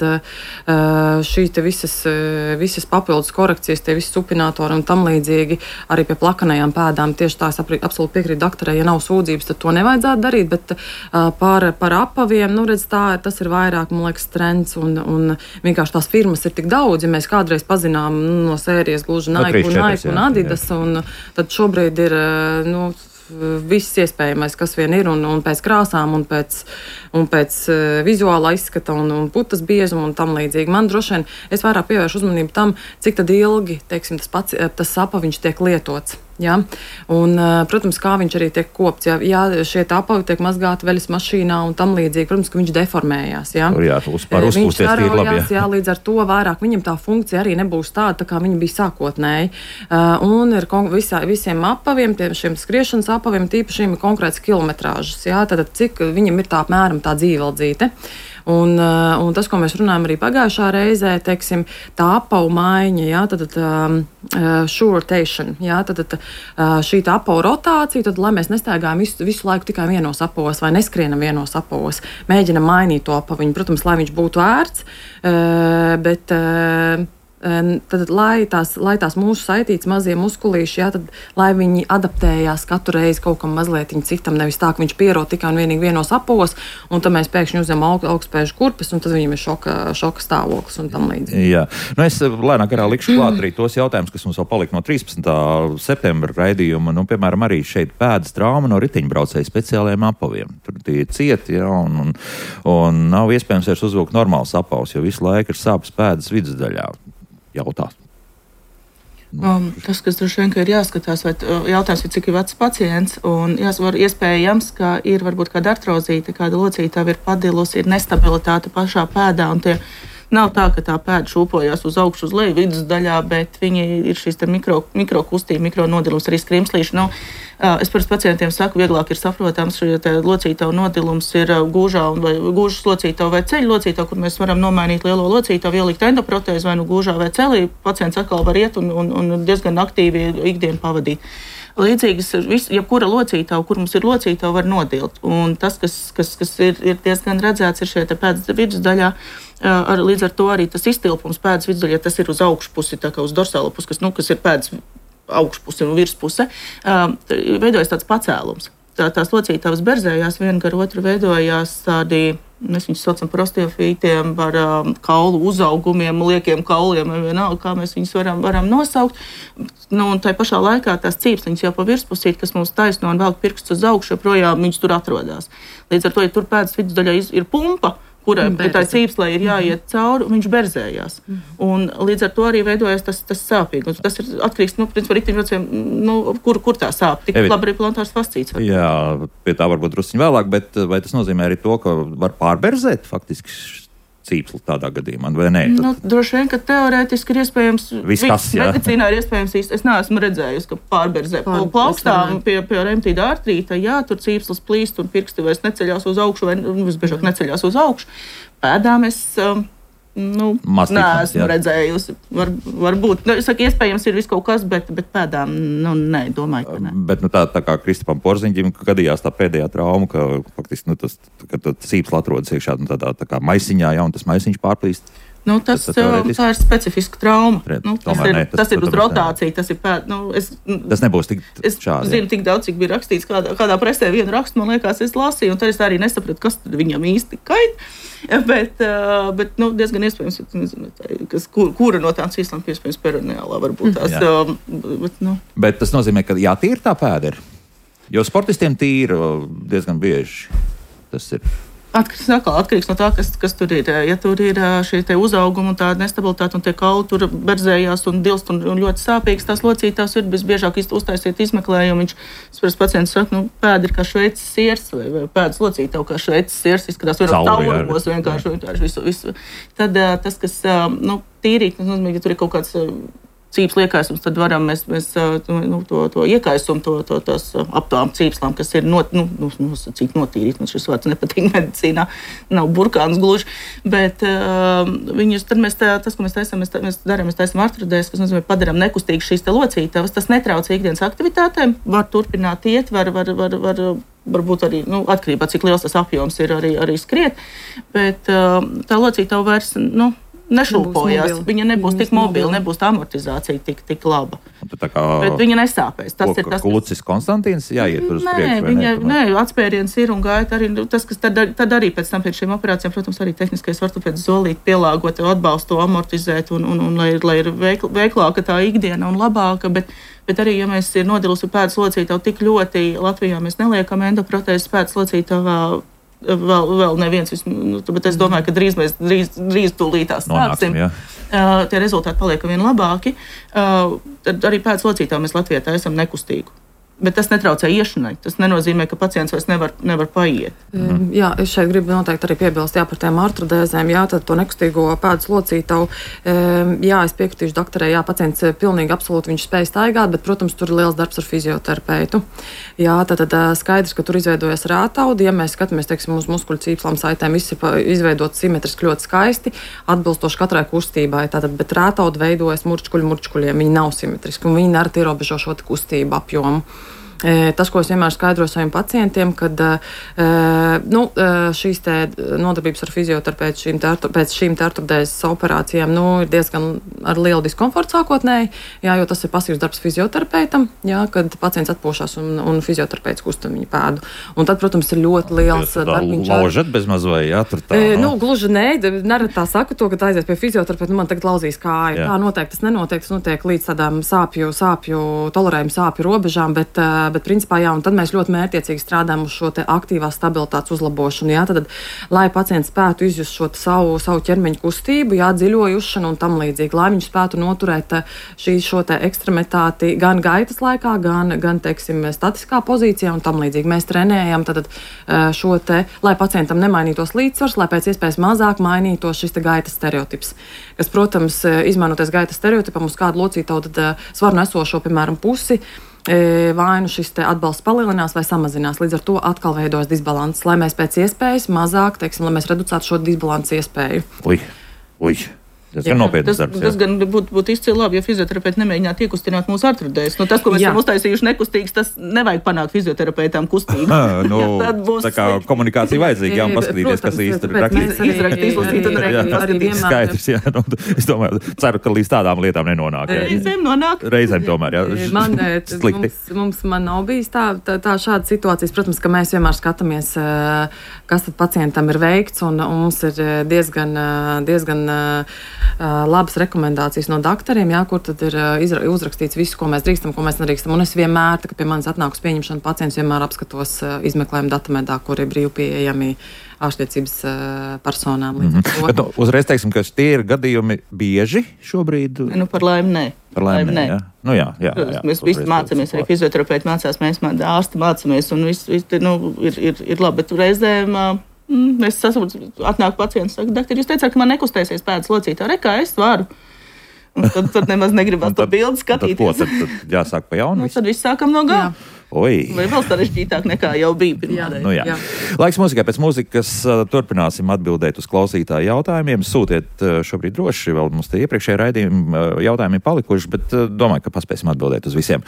tad šī te visas, visas papildus korekcijas, tie visi supinātori un tam līdzīgi arī pie plakanajām pēdām. Tieši tā es absolūti piekrītu doktorai, ja nav sūdzības, tad to nevajadzētu darīt, bet par, par apaviem, nu redz, tā, tas ir vairāk, man liekas, trends, un, un vienkārši tās firmas ir tik daudz, ja mēs kādreiz pazinām no sērijas gluži Nike un Nike un Adidas, jā. Un tad šobrīd ir, nu, viss iespējamais, kas vien ir, un, un pēc krāsām, un pēc, un pēc uh, vizuālā izskata, un, un putas biezuma, un tam līdzīgi. Man droši vien, es vairāk pievēršu uzmanību tam, cik tad ilgi, teiksim, tas pats, tas apaviņš tiek lietots. Ja? Un, protams, kā viņš arī tiek kopts. Ja, ja šie apavi tiek mazgāti veļas mašīnā un tam līdzīgi, protams, ka viņš deformējās. Ja? Jā, uzpār uzpūsties tīri labi. Jā. Jā, līdz ar to vairāk viņam tā funkcija arī nebūs tāda, tā kā viņa bija sākotnēji. Uh, un ir visā, visiem apaviem, tiem šiem skriešanas apaviem, tīpašiem ir konkrēts kilometrāžas. Ja? Tātad, cik viņam ir tā apmēram tā dzīveldzīte. Un, un tas, ko mēs runājam arī pagājušā reizē, teiksim, tā apavu maiņa, jā, tad um, shoe rotation, jā, tad uh, šī tā apavu rotācija, tad, lai mēs nestaigājam visu, visu laiku tikai vienos apavos vai neskrienam vienos apavos, mēģinam mainīt to apaviņu, protams, lai viņš būtu ērts, uh, bet... Uh, Tad, lai tās, lai tās mūsu saitītas mazie muskulīši, jā, tad, lai viņi adaptējās katru reizi kaut kam mazliet citam, nevis tā, ka viņš pierod tikai un vienīgi vienos apavos, un tad mēs pēkšņi uzņemam aug, augstspēju kurpes, un tad viņam ir šoka, šoka stāvoklis un tam līdzīgi. Jā, nu es lēnāk garā likšu klāt arī tos jautājumus, kas mums vēl palika no trīspadsmitā septembra raidījuma, nu, piemēram, arī šeit pēdas trauma no ritiņbraucēju speciālajiem apaviem. Tur tie cieti, jā, un, un, un nav iespējams vairs uzvilkt normāls apavs, jo visu laiku ir sāpes pēdas vidusdaļā. Jautās. Um, tas, kas droši vien ir jāskatās, vai jautājums ir, cik ir vecs pacients, un jāsvar iespējams, ka ir varbūt kāda artrozīte, kāda locītā ir padilusi, ir nestabilitāte pašā pēdā, un tie nav tā, ka tā pēda šūpojās uz augšu, uz leju vidusdaļā, bet viņi ir šīs mikro, mikro kustība, mikro nodilums, arī skrimslīši. Nu, es parasti pacientiem saku, vieglāk ir saprotams, šī locītavu nodilums ir gūžā vai gūžas locītavu vai ceļu locītavu, kur mēs varam nomainīt lielo locītavu, ielikt endoprotēzi vai nu gūžā vai celī. Pacients atkal var iet un, un, un diezgan aktīvi ikdienu pavadīt. Līdzīgas, jebkura locītava, kur mums ir locītava, var nodilt. Un tas, kas, kas, kas ir, ir diezgan redzēts, ir šeit pēdas vidusdaļā. Ar, līdz ar to arī tas iztilpums pēdas vidusdaļā, tas ir uz augšpusi, tā kā uz dorsālo pusi, kas, nu, kas ir pēdas augšpuse un virspuse, veidojas tāds pacēlums. Tā, tās locītavas berzējās, viena gar otru veidojās tādi, mēs viņus saucam par osteofītiem, par um, kaulu uzaugumiem, liekiem kauliem, vienalga, kā mēs viņus varam, varam nosaukt. Nu, un tai pašā laikā tās cīpsliņas jau pa virspusīt, kas mums taisno un velk pirksts uz augšu, joprojām viņas tur atrodās. Līdz ar to, ja tur pēdas vidusdaļā ir pumpa, kurai tā cīpslē ir jāiet cauri, viņš berzējās. Mm-hmm. Un līdz ar to arī veidojas tas, tas sāpīgi. Un tas ir atkarīgs, nu, principā, ritiņbraucējiem, nu, kur, kur tā sāp. Tik Evi, labi arī plantārs fascīts. Jā, pie tā varbūt drusciņ vēlāk, bet vai tas nozīmē arī to, ka var pārberzēt faktiski cīpsli tādā gadījumā, vai nē? Tad... Nu, droši vien, ka teorētiski ir iespējams, Viskas, medicīnā ir iespējams īsti, es neesmu redzējusi, ka pārberzē plaukstām pie, pie remtīda artrīta, jā, tur cīpslis plīst un pirksti vairs neceļās uz augšu, vai visbiežāk neceļās uz augšu. Pēdām es... Um, Nu, neesmu redzējusi. Var, varbūt, nu, es saku, iespējams ir viss kaut kas, bet, bet pēdām, nu, nē, domāju, ka nē. Bet, nu, tā, tā kā Kristapam Porziņģim gadījās tā pēdējā trauma, ka faktiski, nu, tas, ka tas cīpsli atrodas iekšā, nu, tādā tā kā maisiņā, ja, un tas maisiņš pārplīst. Nu, tas, tas tā ir specifiska trauma. Red, nu, tas, tomēr, ir, ne, tas, tas ir uz rotāciju. Tas, ir pēd, nu, es, tas nebūs tik es šādi. Es zinu tik daudz, cik bija rakstīts, kādā, kādā presē vienu rakstu, man liekas, es lasīju, un tad es arī nesapratu, kas viņam īsti kait. Bet, bet nu, diezgan iespējams, nezinu, kas, kur, kura no tām cīslām iespējams peroniālā varbūt tās. Um, bet, nu. bet tas nozīmē, ka jātīra tā pēda ir. Jo sportistiem tīra diezgan bieži tas ir. Atkarīgs, atkarīgs no tā, kas, kas tur ir. Ja tur ir šie uzaugumi un tāda nestabilitāte un tie kauli tur berzējās un dilst un, un ļoti sāpīgs, tās locītās ir visbiežāk uztaisiet izmeklējumu. Viņš spēc pacients saka, nu, pēda ir kā šveicis siers vai, vai pēdas locītavu kā šveicis siers, izskatās vienam taurumos vienkārši, vienkārši visu, visu. Tad tas, kas, nu, tīrīt, tas nozīmē, ka tur ir kaut kāds cīps liekaisums, tad varam mēs, mēs nu, to, to iekaisumu, to, to, tās aptām cīpslām, kas ir not, nu, nosacīt notīrīt, man šis vārds nepatīk medicīnā, nav burkāns gluži, bet uh, viņus, tad mēs tā, tas, ko mēs taisam, mēs, tā, mēs darām, mēs taisam artrodēs, kas nozīmē padarām nekustīgi šīs te locītavas, tas netrauc ikdienas aktivitātēm, var turpināt iet, var, var, var, var varbūt arī, nu, atkarībā, cik liels tas apjoms ir arī, arī skriet, bet uh, tā locītava vairs, nu, nešūpojās. Viņa nebūs tik mobila, nebūs tā amortizācija tik, tik laba. Tā kā bet viņa nesāpēs. Tas ir tas, Klucis Konstantīns jāiet tur uz nē, priekšu. Viņa, nē, atspēriens ir un gaita arī. Tas, kas tad, tad arī pēc tam pēc šīm operācijām, protams, arī tehniskais ortopēds zolīt pielāgot, atbalstu, amortizēt un, un, un lai, lai ir veikl, veiklāka tā ikdiena un labāka, bet, bet arī, ja mēs ir nodilusi pēdas locītavu tik ļoti, Latvijā mēs neliekam endoprotēzes pēdas locītavā, Vēl, vēl neviens, nu, bet es domāju, ka drīz mēs drīz, drīz tūlītās sāksim. Uh, tie rezultāti paliek vien labāki. Uh, tad arī pēc locītā mēs Latvijā esam nekustīgu. Bet tas netraucē iešanai. Tas nenozīmē, ka pacients vairs nevar, nevar paiet. Mm. Jā, es šeit gribu noteikti arī piebilst jā, par tiem artrodēzēm. Jā, tad to nekustīgo pēdas locītavu. Jā, es piekritīšu doktorē, jā, pacients pilnīgi absolūti viņš spēj staigāt, bet, protams, tur ir liels darbs ar fizioterapeitu. Jā, tad, tad skaidrs, ka tur izveidojas rātaudi. Ja mēs skatāmies, teiksim, uz muskuļu cīpslām saitēm, viss ir izveidots simetriski ļoti skaisti, atbilstoši katrai kustībai. Tātad, bet rātaudi veidojas murčkuļu murčkuļiem. Viņi nav simetriski un viņi nereti ierobežo šo kustību apjomu. Tas, ko es vienmēr skaidroju saviem pacientiem, kad nu, šīs nodarbības ar fizioterapeitu šīm pēc šīm artrodēzes operācijām nu, ir diezgan ar lielu diskomfortu sākotnēji, jā, jo tas ir pasīvs darbs fizioterapeitam, jā, kad pacients atpūšās un, un fizioterapeits kustina viņa pēdu. Un tad, protams, ir ļoti liels darbiņš. Laužat bez maz vai jā, tur tā? No? Nu, gluži nē, nerad tā saka to, ka aizies pie fizioterapeita, nu man tagad lauzīs kāju. Tā noteikti tas nenotiek, tas notiek līdz tādām sāpju, sāpju, tolerējumu sāpju robežām, bet Bet, principā, jā, un tad mēs ļoti mērķiecīgi strādājam uz šo te aktīvās stabilitātes uzlabošanu. Jā, tad, lai pacients spētu izjust šo savu, savu ķermeņa kustību, jā, dziļo jušanu un tam līdzīgi, lai viņš spētu noturēt šī, šo te ekstremitāti gan gaitas laikā, gan, gan teiksim, statiskā pozīcijā un tam līdzīgi. Mēs trenējam tad, šo te, lai pacientam nemainītos līdzsvars, lai pēc iespējas mazāk mainītos šis te gaitas stereotips, kas, protams, izmainoties gaitas stereotipam uz kādu locītavu, tad svaru nesošo, piemēram, pusi, vai nu šis atbalsts palielinās vai samazinās. Līdz ar to atkal veidojas disbalanss, lai mēs pēc iespējas mazāk, teiksim, lai mēs reducētu šo disbalansu iespēju. Ui, ui. Tas ir nopietnas darbs. Tas gan būtu būt izcili labi, ja fizioterapeiti nemēģinātu iekustināt mūsu artrodēs. Nu, tas, ko mēs jā. esam uztaisījuši nekustīgs, tas nevajag panākt fizioterapeitām kustību. Ha, nu, būs... Tā kā komunikācija vajadzīga, jā, un paskatīties, kas īsti ir rakstīts. Izrakt, izlasīt un paskatīties. Skaidrs, jā. Nu, es domāju, ceru, ka līdz tādām lietām nenonāk. Reizēm nonāk. Reizēm tomēr, jā. Man, mums, mums man nav bijis tā, tā, tā šāda situācijas. Protams, ka mēs vienmēr skatāmies, kas tad pacientam ir veikts, un, un mums ir diezgan, diezgan labas rekomendācijas no doktoriem, jā, kur tad ir izra, uzrakstīts viss, ko mēs drīkstam, ko mēs nedrīkstam. Un es vienmēr, tā, kad pie manis atnāk uz pieņemšanu pacients, vienmēr apskatos izmeklējumu datamedā, kur ir brīvi pieejami ārstniecības personām. Mm -hmm. Bet, nu, uzreiz teiksim, ka tie ir gadījumi bieži šobrīd? Nu, par laimi nē. Par laimi nē, jā. Nu, jā, jā, jā. Mēs visi mācāmies, arī fizioterapeiti mācās, mēs ārsti mācāmies, un viss vis, nu, ir, ir, ir labi, bet reizēm Mm, es sasūdzu, atnāk pacients, saka, doktor, jūs teicāt, ka man nekustēsies pēdas locītā, re, kā es varu. Un tad, tad nemaz negribas to bildi skatīties. Tad, tad, tad jāsāk pa jaunu? Nu, tad viss sākam no gala. Oi. Vai vēl sarežģītāk nekā jau bija pirmā reize. Nu, jā. Jā. Laiks mūzikai. Pēc mūzikas uh, turpināsim atbildēt uz klausītāju jautājumiem. Sūtiet uh, šobrīd droši, vēl mums tie iepriekšējie raidījumi uh, jautājumi palikuši, bet uh, domāju, ka paspēsim atbildēt uz visiem.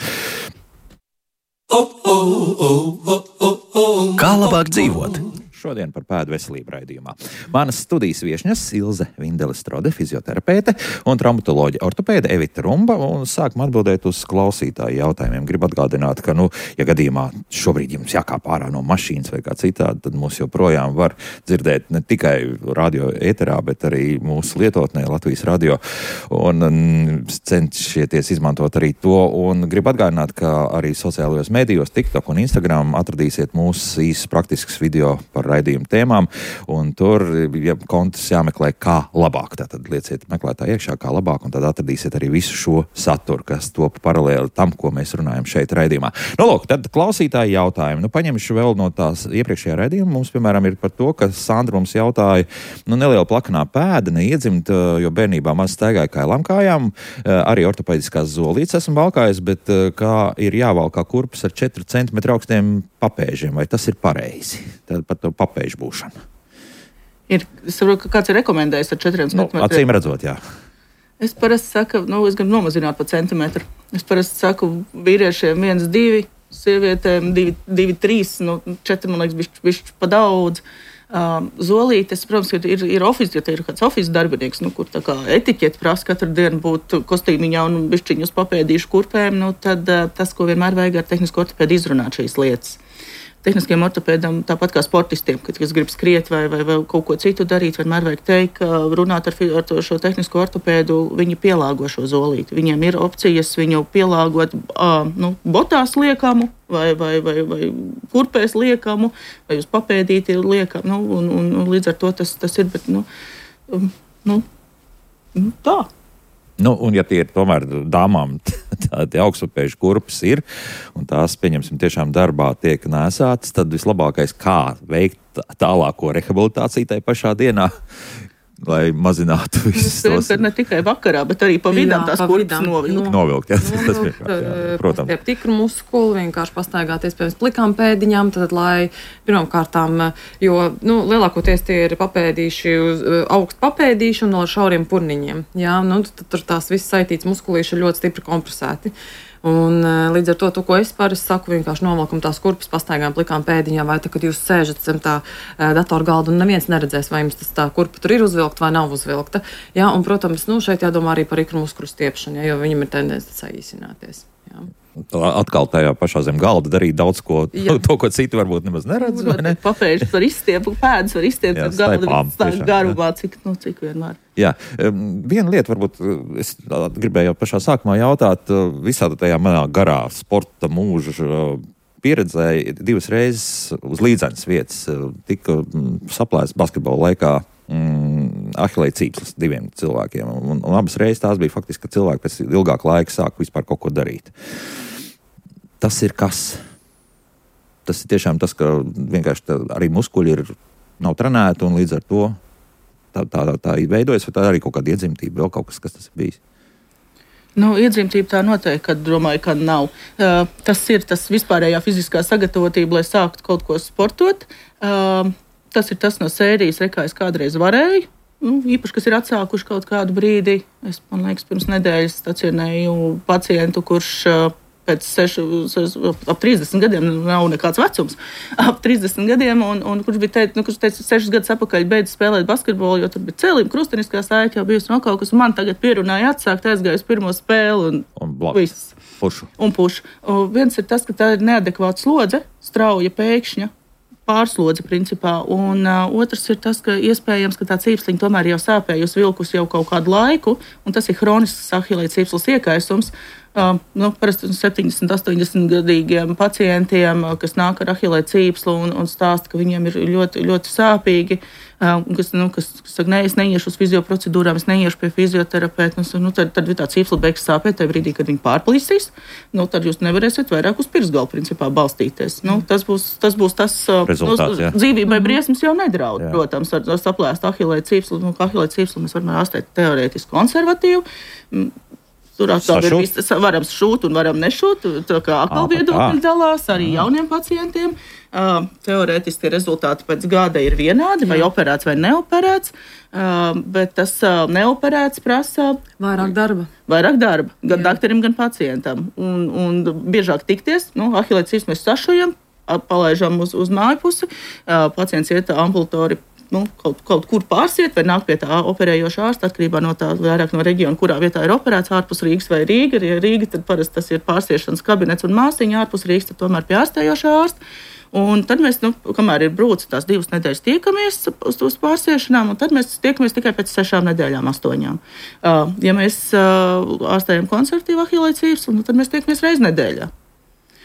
Kā labāk dzīvot? Šodien par pēdu veselību raidījumā. Manas studijas viešņas Ilze Vindele-Strode, fizioterapeite un traumatoloģija ortopēde Evita Rumba, un sākam atbildēt uz klausītāju jautājumiem. Gribu atgādināt, ka, nu, ja gadījumā šobrīd jums jākāp ārā no mašīnas vai kā citādi, tad mūs joprojām var dzirdēt ne tikai radio ēterā, bet arī mūsu lietotnē Latvijas radio, un, un cenšieties izmantot arī to, un gribu atgādināt, ka arī sociālajos medijos TikTok un Instagram atradīsiet mūsu īsts praktisks video par raidījumu tēmām, un tur ja, kontus jāmeklē kā labāk. Tātad lieciet meklētā iekšā kā labāk, un tad atradīsiet arī visu šo saturu, kas top paralēli tam, ko mēs runājam šeit raidījumā. Nu, lūk, tad klausītāji jautājumi. Nu, paņemšu vēl no tās iepriekšējā raidījuma. Mums, piemēram, ir par to, ka Sandra mums jautāja, nu, neliela plakanā pēda, neiedzimt, jo bērnībā maz staigāja kailām kājām, arī ortopēdiskās zolītes esmu valkājis, bet kā ir jāvalkā kurpes ar četru centimetru augstiem papēžiem, vai tas ir pareizi? Tad par to papēžu būšanu. Ir, es saprotu, ka kāds ir rekomendējis ar četriem nu, centimetriem. Acīm redzot, jā. Es parasti saku, nu, es gribu nomazināt pa centimetru. Es parasti saku vīriešiem viens, divi, sievietēm divi, divi, trīs, nu, četri, man liekas, bišķi, bišķi pa daudz. Um, zolītes, protams, ir, ir office, ja te ir kāds office darbinieks, nu, kur tā kā etiķeti prasa katru dienu būt kostīmiņā un bišķiņu uz papēdīšu kurpēm, nu, tad uh, tas, ko vienmēr vajag ar tehnisko ortopēdu izrunāt šīs lietas. Tehniskiem ortopēdam, tāpat kā sportistiem, kad kas grib skriet vai, vai, vai kaut ko citu darīt, vienmēr vajag teikt, ka runāt ar, ar to, šo tehnisko ortopēdu, viņi pielāgo šo zolīti. Viņiem ir opcijas viņu pielāgot uh, nu, botās liekamu vai, vai, vai, vai kurpēs liekamu, vai uz papēdīti liekamu. Nu, un, un, un līdz ar to tas, tas ir, bet, nu, um, nu, tā. Nu, un ja tie ir tomēr dāmām tādi augstpapēžu kurpes ir, un tās, pieņemsim, tiešām darbā tiek nēsātas, tad vislabākais, kā veikt tālāko rehabilitāciju tai pašā dienā, lai mazinātu visus tos. Ne tikai vakarā, bet arī pa vidām tās kurpes novilkt. Novilkt, jā, tas ir, protams. Pie tikru muskuli, vienkārši pastaigāties pie plikām pēdiņām, tad, lai pirmām kārtām, jo, nu, lielākoties tie ir papēdīši, augstu papēdīši un no šauriem purniņiem, jā, nu, tad tur tās viss saitīts muskulīši ir ļoti stipri kompresēti. Un līdz ar to, to, ko es parasti saku, vienkārši novelkam tās kurpes, pastaigājam plikām pēdiņām, vai tā, kad jūs sēžat zem tā datorgalda un neviens neredzēs, vai jums tas tā kurpa tur ir uzvilkta vai nav uzvilkta. Jā, un, protams, nu, šeit jādomā arī par ikru muskulu stiepšanu, jā, jo viņam ir tendence saīsināties. Jā. Atkal tajā pašā zem galda darīt daudz ko, jā. To, ko citi varbūt nemaz neredz, vai ne? Papēžas var izstiept, pēdas var izstiept, tad galda stāv garumā, cik, nu, cik vienmēr. Jā, viena lieta varbūt, es gribēju jau pašā sākumā jautāt, visā tajā manā garā sporta mūža pieredzēja divas reizes uz līdzenas vietas tika saplēsts basketbola laikā mm, ahilēja cīpslis diviem cilvēkiem. Un, un abas reizes tās bija faktiski, ka cilvēki pēc ilgāka laika sāk vispār kaut ko darīt. Tas ir kas? Tas ir tiešām tas, ka vienkārši tā, arī muskuļi ir, nav trenēti un līdz ar to tā, tā, tā, tā veidojas, vai tā arī kaut kāda iedzimtība, vēl kaut kas, kas tas ir bijis? Nu, iedzimtība tā noteikti, kad domāju, ka nav. Uh, tas ir tas vispārējā fiziskā sagatavotība, lai sāktu kaut ko sportot. Uh, tas ir tas no sērijas, re, kā es kādreiz varēju. Nu, īpaši, kas ir atsākuši kaut kādu brīdi. Es, man liekas, pirms nedēļas stacionēju pacientu, kurš uh, pēc sešu, ap trīsdesmit gadiem, nav nekāds vecums, ap trīsdesmit gadiem, un, un kurš bija teicis, nu, kurš teica, sešas gadus apakaļ beidz spēlēt basketbolu, jo tur bija cēlība, krusteniskā sāķa jau bijusi no kaut kas, un man tagad pierunāja atsākt, aizgāju uz pirmo spēli, un, un viss. Pušu. Un pušu. Un viens ir tas, ka tā ir neadekvāta slodze, strauja pēkšņa, pārslodze principā, un uh, otrs ir tas, ka iespējams, ka tā cīpsliņa tomēr jau sāpējusi vilkus jau kaut kādu laiku, un tas ir hronisks ahilēja cīpslis iekaisums. Uh, nu, parasti septiņdesmit, astoņdesmit gadīgiem pacientiem, uh, kas nāk ar ahilēja cīpslu un, un stāsta, ka viņiem ir ļoti, ļoti sāpīgi, uh, kas, nu, kas, kas saka, ne, es neiešu uz fizioprocedūrām, es neiešu pie fizioterapeita, nu, tad, tad tā cīpsla beigs sāpēt tajā brīdī, kad viņi pārplīsīs, nu, tad jūs nevarēsiet vairāk uz pirksgalu principā balstīties. Nu, tas būs tas, būs tas uh, nu, dzīvībai briesmas jau nedraud, jā. Protams, ar, ar saplēstu ahilēja cīpslu, nu, ahilēja cīpslu mēs varam ārstēt teorētiski konservatīvu. Tur atkal ir viss, varam šūt un varam nešūt, tā kā atkal viedokļi dalās arī jauniem pacientiem. Uh, teorētiski rezultāti pēc gada ir vienādi, vai operēts vai neoperēts, uh, bet tas uh, neoperēts prasa vairāk darba. Vairāk darba, gan dakterim, gan pacientam. Un, un biežāk tikties, nu, ahilēja cīpsli mēs sašujam, palaižam uz, uz māju pusi, uh, pacients iet ambulatori, nu, kaut, kaut kur pārsiet, vai nāk pie tā operējošā ārsta, atkarībā no tā vairāk no reģiona, kurā vietā ir operēts, ārpus Rīgas vai Rīga. Ja Rīga, tad parasti tas ir pārsiešanas kabinets un māsiņa, ārpus Rīgas, tad tomēr pie ārstējošā ārsta. Un tad mēs, nu, kamēr ir brūci, tās divas nedēļas tiekamies uz, uz pārsiešanām, un tad mēs tiekamies tikai pēc sešām nedēļām, astoņām. Uh, ja mēs uh, ārstējam konservatīvu ahilēja cīpsli, nu, tad mēs tiekamies reiz nedēļā.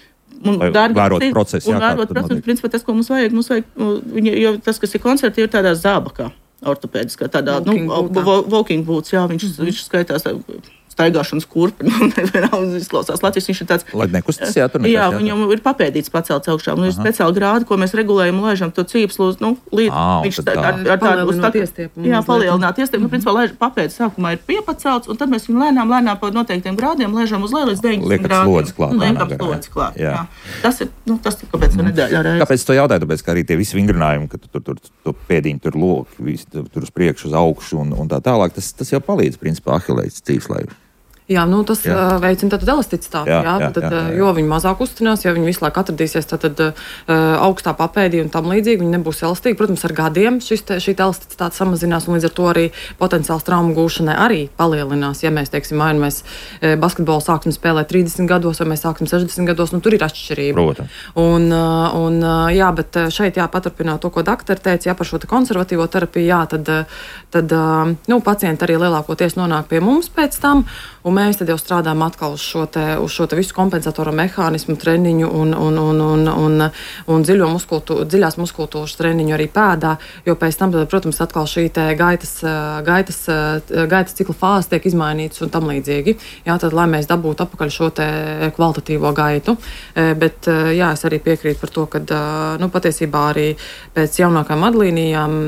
Un vērot procesu. Un vērot procesu, principā tas, ko mums vajag, mums vajag, jo tas, kas ir konservatīvi, ir tādā zābakā, ortopēdiskā, tādā, walking nu, bootā. Walking boots, jā, viņš, mm-hmm. viņš skaitās staigāšanas kurpi, nu, nevienā izklausās Latvijas, viņš ir tāds... Lai nekustas, jā, tur nekas. Jā, viņam ir papēdīts pacelts augšā, un ir speciāli grādi, ko mēs regulējam, laižam to cīpslu, nu, līdz... Ā, viņš tā. ar, ar tādu... Palielināt iestiepumu. Jā, palielināt iestiepumu, mm-hmm. principā laiž, papēdis sākumā ir piepacelts, un tad mēs viņu lēnām, lēnām pa noteiktiem grādiem laižam uz leju līdz deviņdesmit grādiem. Liekat slodzi klāt. Liekat slodzi klāt, jā. jā. Tas ir, nu, tas ir, kāpēc mm. nedēļā reiz. Kāpēc to jautāju? Tāpēc, ka arī tie visi vingrinājumi, ka tur, tur, tur pēdiņi, tur loki, visi, tur uz priekšu, uz augšu un, un tā tālāk, tas, tas jau palīdz, principā, Ahilējas cīslai. Jā, nu, tas jā. uh, veicina tātad elasticitāti, jā, jā, jā, tad, jā, jā, jā. jo viņi mazāk uztinās, ja viņi visu laiku atradīsies tātad uh, augstā papēdī un tam līdzīgi, viņi nebūs elastīgi. Protams, ar gadiem šis te, šī elasticitāte samazinās un līdz ar to arī potenciāls traumu gūšanai arī palielinās. Ja mēs, teiksim, vai mēs uh, basketbolu sāksim spēlēt trīsdesmit gados vai mēs sāksim sešdesmit gados, nu tur ir atšķirība. Protams. Un, uh, un uh, jā, bet šeit jā, paturpināt to, ko doktori teica, jā, par šo te konservatīvo terapiju, jā, tad, tad uh, nu, pacienti arī lielākoties nonāk pie mums pēc tam, un mēs tad jau strādājam atkal uz šo, te, uz šo te visu kompensatoru mehānismu, treniņu un, un, un, un, un, un dziļo muskultūru, dziļās muskultūras treniņu arī pēdā, jo pēc tam, tad, protams, atkal šī te gaitas, gaitas, gaitas cikla fāze tiek izmainītas un tam līdzīgi. Jā, tad, lai mēs dabūtu apakaļ šo te kvalitatīvo gaitu. Bet, jā, es arī piekrītu par to, ka, nu, patiesībā arī pēc jaunākajām vadlīnijām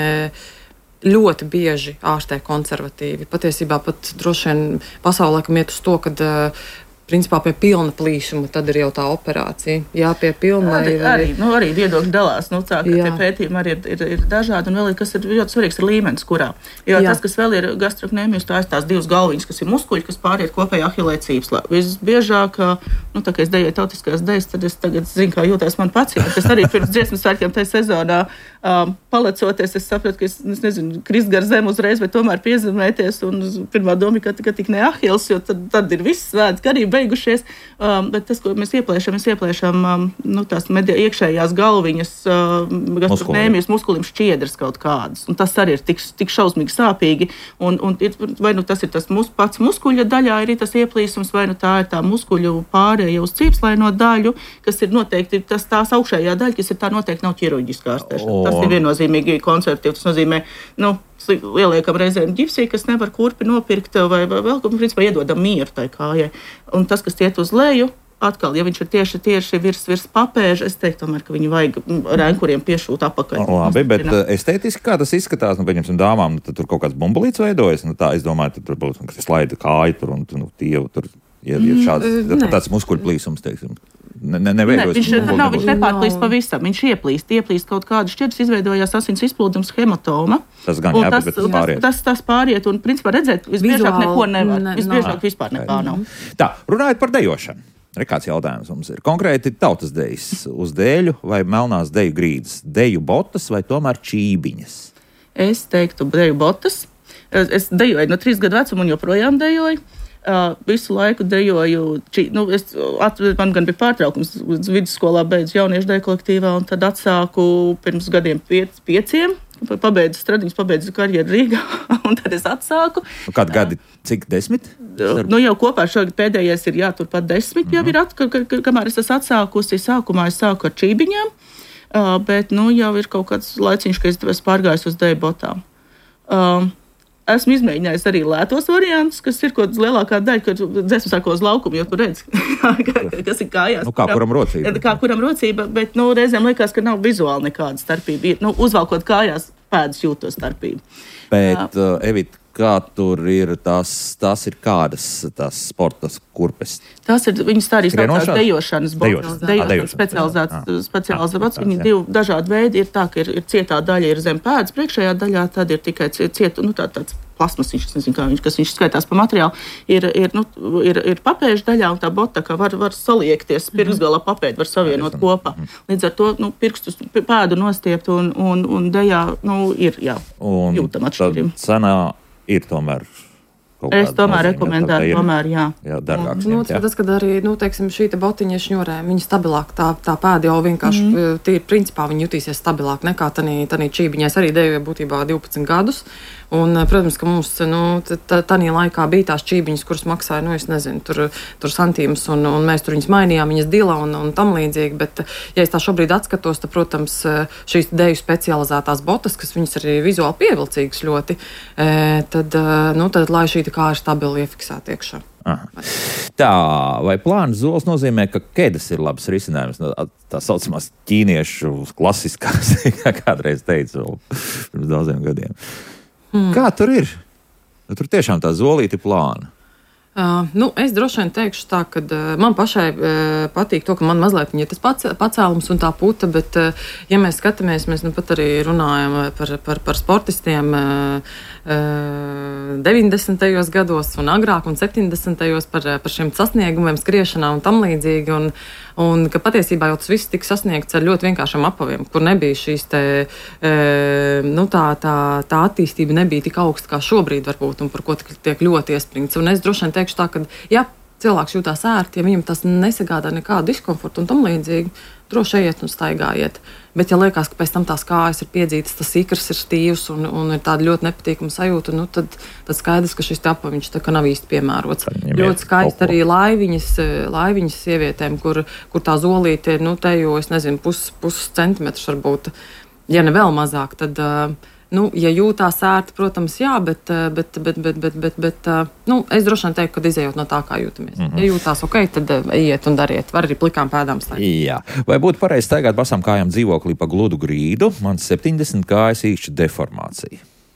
ļoti bieži ārstē konservatīvi. Patiesībā pat droši vien pasaulē, kam iet uz to, kad principā pie pilna plīšuma, tad ir jau tā operācija. Jā, pie pilna. Arī, arī, nu, arī viedokļi dalās. Nu, tā, ka tie pētījumi arī ir, ir, ir dažādi, un vēl ir, kas ir ļoti svarīgs, ir līmenis, kurā. Jo jā. Tas, kas vēl ir gastroknēmijas, tā ir tās divas galviņas, kas ir muskuļi, kas pāriet kopējā Ahilēja cīpslā. Visbiežāk, nu, tā kā es dejoju tautiskās dejas, tad es tagad zinu, kā jūtās man pacienti. Es arī pirms dziesmas svētkiem tajā sezonā um, palecoties, es sapratu, ka es, es nezinu, krist gar zem uzreiz, vai tomēr piezemēties, un pirmā doma, ka, ka tik ne Ahils, jo tad, tad ir viss svētki arī beigušies, um, bet tas, ko mēs ieplēšam, mēs ieplēšam um, nu, tās media, iekšējās galviņas, um, gastroknēmijas muskulim šķiedras kaut kādas, un tas arī ir tik, tik šausmīgi sāpīgi, un, un vai nu tas ir tas mus, pats muskuļa daļā, arī tas ieplīsums, vai nu tā ir tā muskuļu pārēja uz cīpslaino daļu, kas ir noteikti, tas tās augšējā daļa, kas ir tā noteikti nav ķirurģiskā ārstēšana. Oh. Tas ir viennozīmīgi konservatīvi, tas nozīmē, nu, lieliekam reizēm ģipsī, kas nevar kurpi nopirkt, vai, vai vēl, principā, iedodam mieru tai kājai. Un tas, kas iet uz leju, atkal, ja viņš ir tieši, tieši virs, virs papēža, es teiktu, tomēr, ka viņu vajag rēnkuriem piešūt apakaļ. O, labi, bet estētiski kā tas izskatās, nu, pieņemsim, dāmām, nu, tad tur kaut kāds bumbulīts veidojas, nu, tā, es domāju, tad tur būs, kas ir slaida kāja tur un, nu, tievu tur, ja, ja šāds, mm, tāds muskuļu plīsums, teiksim. Ne, ne, ne, viņš nav, viņš nepārplīst pavisam, viņš ieplīst, ieplīst kaut kādu šķiedrs, izveidojās asins izplūdums, hematoma. Tas gan jā, tas, bet tas pāriet. Tas, tas pāriet, un principā redzēt, visbiežāk neko nevar, ne, visbiežāk vispār nekā nav. Tā, runājot par dejošanu. Re, kāds jautājums mums ir. Konkrēti tautas dejas uz dēļu vai melnās deju grīdas, deju botas vai tomēr čībiņas? Es teiktu deju botas. Es dejoju no trīs gadu vecuma un joprojām dejoju. Uh, visu laiku dejoju, či, nu, es, at, man gan bija pārtraukums, vidusskolā beidzu jauniešu deju kolektīvā, un tad atsāku pirms gadiem piec, pieciem, pabeidzu stradiņus, pabeidzu karjeru Rīgā, un tad es atsāku. Kādi gadi, cik desmit? Uh, nu, jau kopā šogad pēdējais ir, jā, turpat desmit, mm-hmm. jau ir, at, ka, ka, kamēr es esmu atsākusi, sākumā es sāku ar čībiņām, uh, bet, nu, jau ir kaut kāds laiciņš, ka es, es pārgāju uz deju botām. Uh, Esmu izmēģinājis arī lētos variantus, kas ir kaut kāda lielākā daļa, kad dzēsmu sāko uz laukumu, jo tu redzi, kas ir kājās. Nu, kā kuram rocība. Kā kuram rocība, bet nu, reizēm liekas, ka nav vizuāli nekāda starpība. Ir, nu, uzvalkot kājās, pēdas jūt to starpību. Bet, uh, Evita, kā tur ir, tās, tās ir kādas tās sportas kurpes? Tās ir, viņas tā arī saucās dejošanas botas. Dejošanas specializētas, specializētas. Viņi divi dažādi veidi ir tā, ka ir, ir cietā daļa ir zem pēdas, priekšējā daļā tad ir tikai ciet, nu tā, tāds plasmas, viņš, nezinu, kā viņš, kas viņš skaitās pa materiālu, ir, ir, nu, ir, ir papēža daļā, un tā bota, ka var, var saliekties, pirksgalā papēdi var savienot kopā. Līdz ar to, nu, pirkstus pēdu nostiept un, un, un dejā, nu, ir, jā, jūtam atšķirību. Cenā ir tomēr Es tomēr rekomendētu, tomēr, jā. Jā, dārgāks. Nu, tas, kad arī, nu, teiksim, šī te botiņa šņurē, viņa stabilāk, tā, tā pēda jau vienkārši, mm. tīri principā viņa jutīsies stabilāk nekā tanī, tanī čībiņā. Es arī dejoju būtībā divpadsmit gadus, Un, protams, ka mums nu, tādā laikā bija tās čībiņas, kuras maksāja, nu, es nezinu, tur, tur santīmus, un, un mēs tur viņas mainījām, viņas dila un, un tam līdzīgi. Bet, ja es tā šobrīd atskatos, tad, protams, šīs deju specializētās botas, kas viņas arī vizuāli pievilcīgas ļoti, tad, nu, tad lai šī kā ir stabili iefiksēta iekšā. Aha. Tā, vai plāna zols nozīmē, ka kēdes ir labs risinājums? Tā saucamās ķīniešu klasiskās, kā kādreiz teicu, pirms daudziem gadiem. Hmm. Kā tur ir? Tur tiešām tā zolīte plāna. Uh, nu, es droši vien teikšu tā, ka uh, man pašai uh, patīk to, ka man mazliet ir tas pats, pacēlums un tā puta, bet, uh, ja mēs skatāmies, mēs nu pat arī runājam par, par, par sportistiem uh, uh, deviņdesmitajos gados un agrāk un septiņdesmitajos par, par šiem sasniegumiem, skriešanā un tam līdzīgi, un, un ka patiesībā jau tas viss tika sasniegts ar ļoti vienkāršiem apaviem, kur nebija šīs te, uh, nu tā, tā, tā attīstība nebija tik augsta kā šobrīd varbūt, un par ko tiek ļoti iespringts. Un es droši vien teikšu tā, ka, ja cilvēks jūtās ērti, ja viņam tas nesagādā nekādu diskomfortu un tam līdzīgi, droši ejiet un staigājiet. Bet, ja liekas, ka pēc tam tās kājas ir piedzītas, tas ikrs ir stīvs un, un ir tāda ļoti nepatīkama sajūta, nu, tad, tad skaidrs, ka šis apaviņš tā kā nav īsti piemērots. Ļoti skaisti arī laiviņas, laiviņas sievietēm, kur, kur tā zolīte ir, nu, te jau, es nezinu, pus, pus centimetrus varbūt, ja ne vēl mazāk, tad... Nu, ja jūtās ērti, protams, jā, bet, bet, bet, bet, bet, bet, bet nu, es droši vien teiktu, ka izējot no tā, kā jūtamies. Mm -hmm. Ja jūtās ok, tad ejiet un dariet. Var arī plikām pēdām slēgt. Jā. Vai būtu pareizi staigāt basām kājām dzīvoklī pa gludu grīdu? Man septiņdesmit kājas īkšķa deformācija.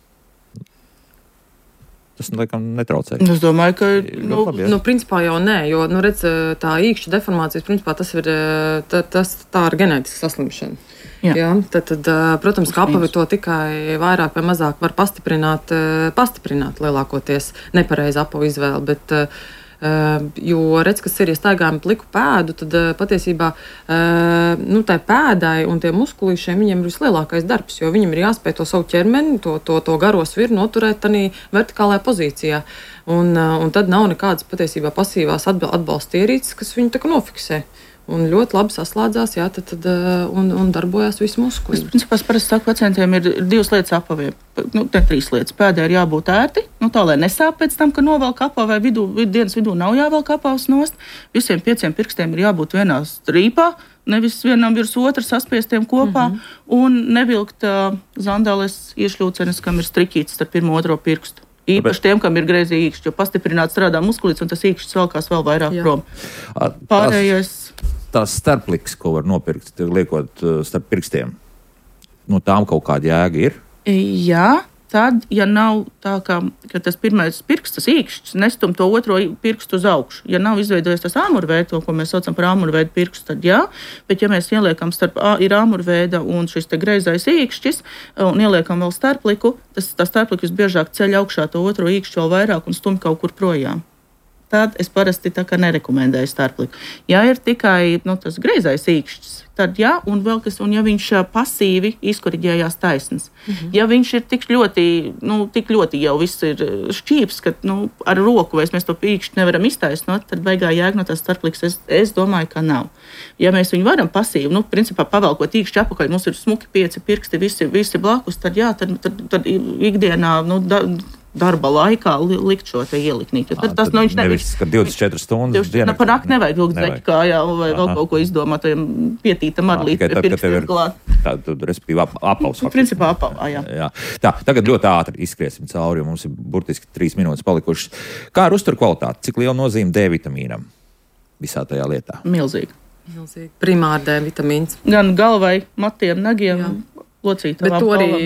Tas, laikam, netraucē. Es domāju, ka... Nu, labi, nu, principā jau nē, jo, nu, redz, tā īkšķa deformācijas, principā, tas ir, tā, tas, tā ir ģenētiska saslimšana. Jā. Jā, tad, tad, protams, ka apavi to tikai vairāk vai mazāk var pastiprināt, pastiprināt lielākoties nepareizi apavu izvēli, bet, jo, redz, kas ir, ja staigājam pliku pēdu, tad patiesībā, nu, tai pēdai un tiem muskulīšiem viņiem ir vislielākais darbs, jo viņam ir jāspēj to savu ķermeni, to, to, to garo sviru noturēt tādā vertikālajā pozīcijā. Un, un tad nav nekādas patiesībā pasīvās atbalsta ierīces, kas viņu tā kā nofiksē. Un ļoti labi saslēdzās, jā, tad, tad, un, un darbojās visi muskuļi. Es, principā, es parasti saku pacientiem, ir divas lietas apaviem. Nu, te trīs lietas. Pēdē ir jābūt ērti, nu, tā, lai nesāp pēc tam, ka novelk apavē, vai vidū, vid, dienas vidū nav jāvelk apavs nost. Visiem pieciem pirkstiem ir jābūt vienā strīpā, nevis vienam virs otras saspiestiem kopā, mm -hmm. un nevilkt uh, zandales iešļūcenes, kam ir striķīts starp pirmo otro pirkstu. Īpaši tiem, kam ir greizīgi īkšķi, jo pastiprināt strādā muskulīts, un tas īkšķis velkās vēl vairāk jā. Prom. Pārējais... Tās starpliks, ko var nopirkt, liekot starp pirkstiem, no tām kaut kāda jēga ir? Jā, tad, ja nav tā, ka, ka tas pirmais pirksts, tas īkšķis, nestum to otro pirkstu uz augšu. Ja nav izveidojies tas āmurveida, ko mēs saucam par āmurveida pirkstu, tad jā, bet ja mēs ieliekam starp ir āmurveida un šis te greizais īkšķis un ieliekam vēl starpliku, tas, tas starpliks biežāk ceļ augšā to otro īkšķi vēl vairāk un stum kaut kur projām. Tad es parasti tā kā nerekomendēju starpliku. Ja ir tikai nu, tas greizais īkšķis, tad jā, un vēl kas, un ja viņš pasīvi izkoriģējās taisnas. Mm-hmm. Ja viņš ir tik ļoti, nu, tik ļoti jau viss ir šķīps, ka nu, ar roku vairs mēs to īkšķi nevaram iztaisnot, tad beigā jēga no tās starpliks, es, es domāju, ka nav. Ja mēs viņu varam pasīvi, nu, principā pavelkot īkšķi apakaļ, mums ir smuki pieci pirksti, visi, visi blakus, tad jā, tad, tad, tad ikdienā, nu, da, darba laikā likt šo te ieliknīt. Jo tad à, tas no viņš nevis, ka divdesmit četras stundas dienā. Par nakti nevajag vilkt zeķi kājā vai vēl kaut ko izdomāt, pietītam ar līdzi pirkstiem klāt. Tā, tad, respektīvi, ap, apaus. Principā apavā, jā. jā. Tā, tagad ļoti ātri izskriesim cauri, jo mums ir burtiski trīs minūtes palikušas. Kā ar uzturu kvalitāti? Cik liela nozīme D vitamīnam visā tajā lietā? Milzīgi. Milzīgi. Primāri D vitamīns. Gan galvai, matiem, nagiem. Jā. Locīt, bet to arī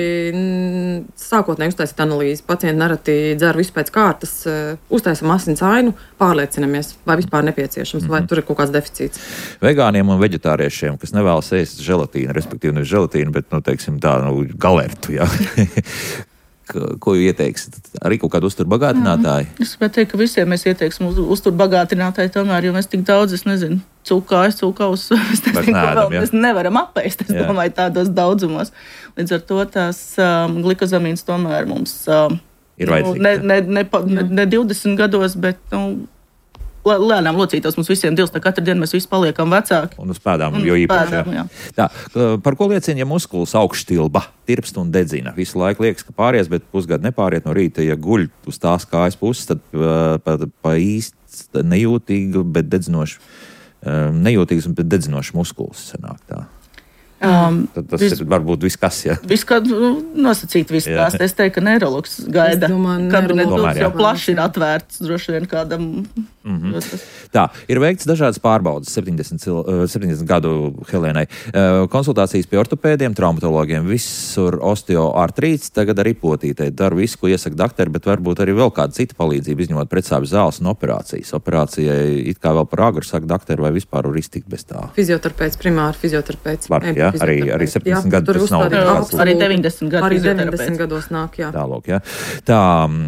sākotnēji uztaisīt analīzi. Pacienti nereti dzer visu pēc kārtas, uztaisam asins ainu, pārliecinamies, vai vispār nepieciešams, mm-hmm. vai tur ir kaut kāds deficīts. Vegāniem un veģetāriešiem, kas nevēlas ēst želatīnu, respektīvi nevis želatīnu, bet, nu, teiksim tā, nu, galertu, jā. Ko jūs ieteiksiet? Arī kaut kādu uzturbagātinātāju? Es gribētu teikt, ka visiem mēs ieteiksim uz, uzturbagātinātāju tomēr, jo mēs tik daudz, es nezinu, cūkājas, cūkaus, mēs nezinu, ko vēl mēs nevaram apēst, es jā. Domāju, tādos daudzumos. Līdz ar to tās um, glikozamīns tomēr mums um, ir vajadzīgs. Ne, ne, ne, ne, ne divdesmit gados, bet, nu, lēnām locītos mums visiem dils, tā katru dienu mēs visi paliekam vecāki. Un uz pēdām, jo īpaši. Pēdām, jā. Tā, par ko liecina, ja muskulis augštilba, tirpst un dedzina? Visu laiku liekas, ka pāries, bet pusgadu nepāriet no rīta, ja guļ uz tās kājas puses, tad pa, pa īsti nejūtīgu, bet dedzinošu, nejūtīgs, bet dedzinošs muskulis sanāk tā. Um, Tad tas vis, ir varbūt viss kas, jā. Viss, kā nu, nosacīt viss tās. Es teiktu, ka neirologs gaida. Kabinetus jau plaši ir atvērts droši vien kādam. Mm-hmm. Tā, ir veikts dažādas pārbaudas septiņdesmit gadu Helēnai. Konsultācijas pie ortopēdiem, traumatologiem, visur osteoartrīts, tagad arī potītei. Daru visu, ko iesaka daktari, bet varbūt arī vēl kāda cita palīdzība, izņemot pretsāpju zāles un operācijas. Operācijai it kā vēl par agru saka daktari, vai vispār var iztikt bez tā. Fizioterapeits, primāri fizioterapeits. Var, jā, arī, arī septiņdesmit gadu tas nav. Jā, arī deviņdesmit gadu arī deviņdesmit gados nāk, jā. Tālāk, jā. Tā,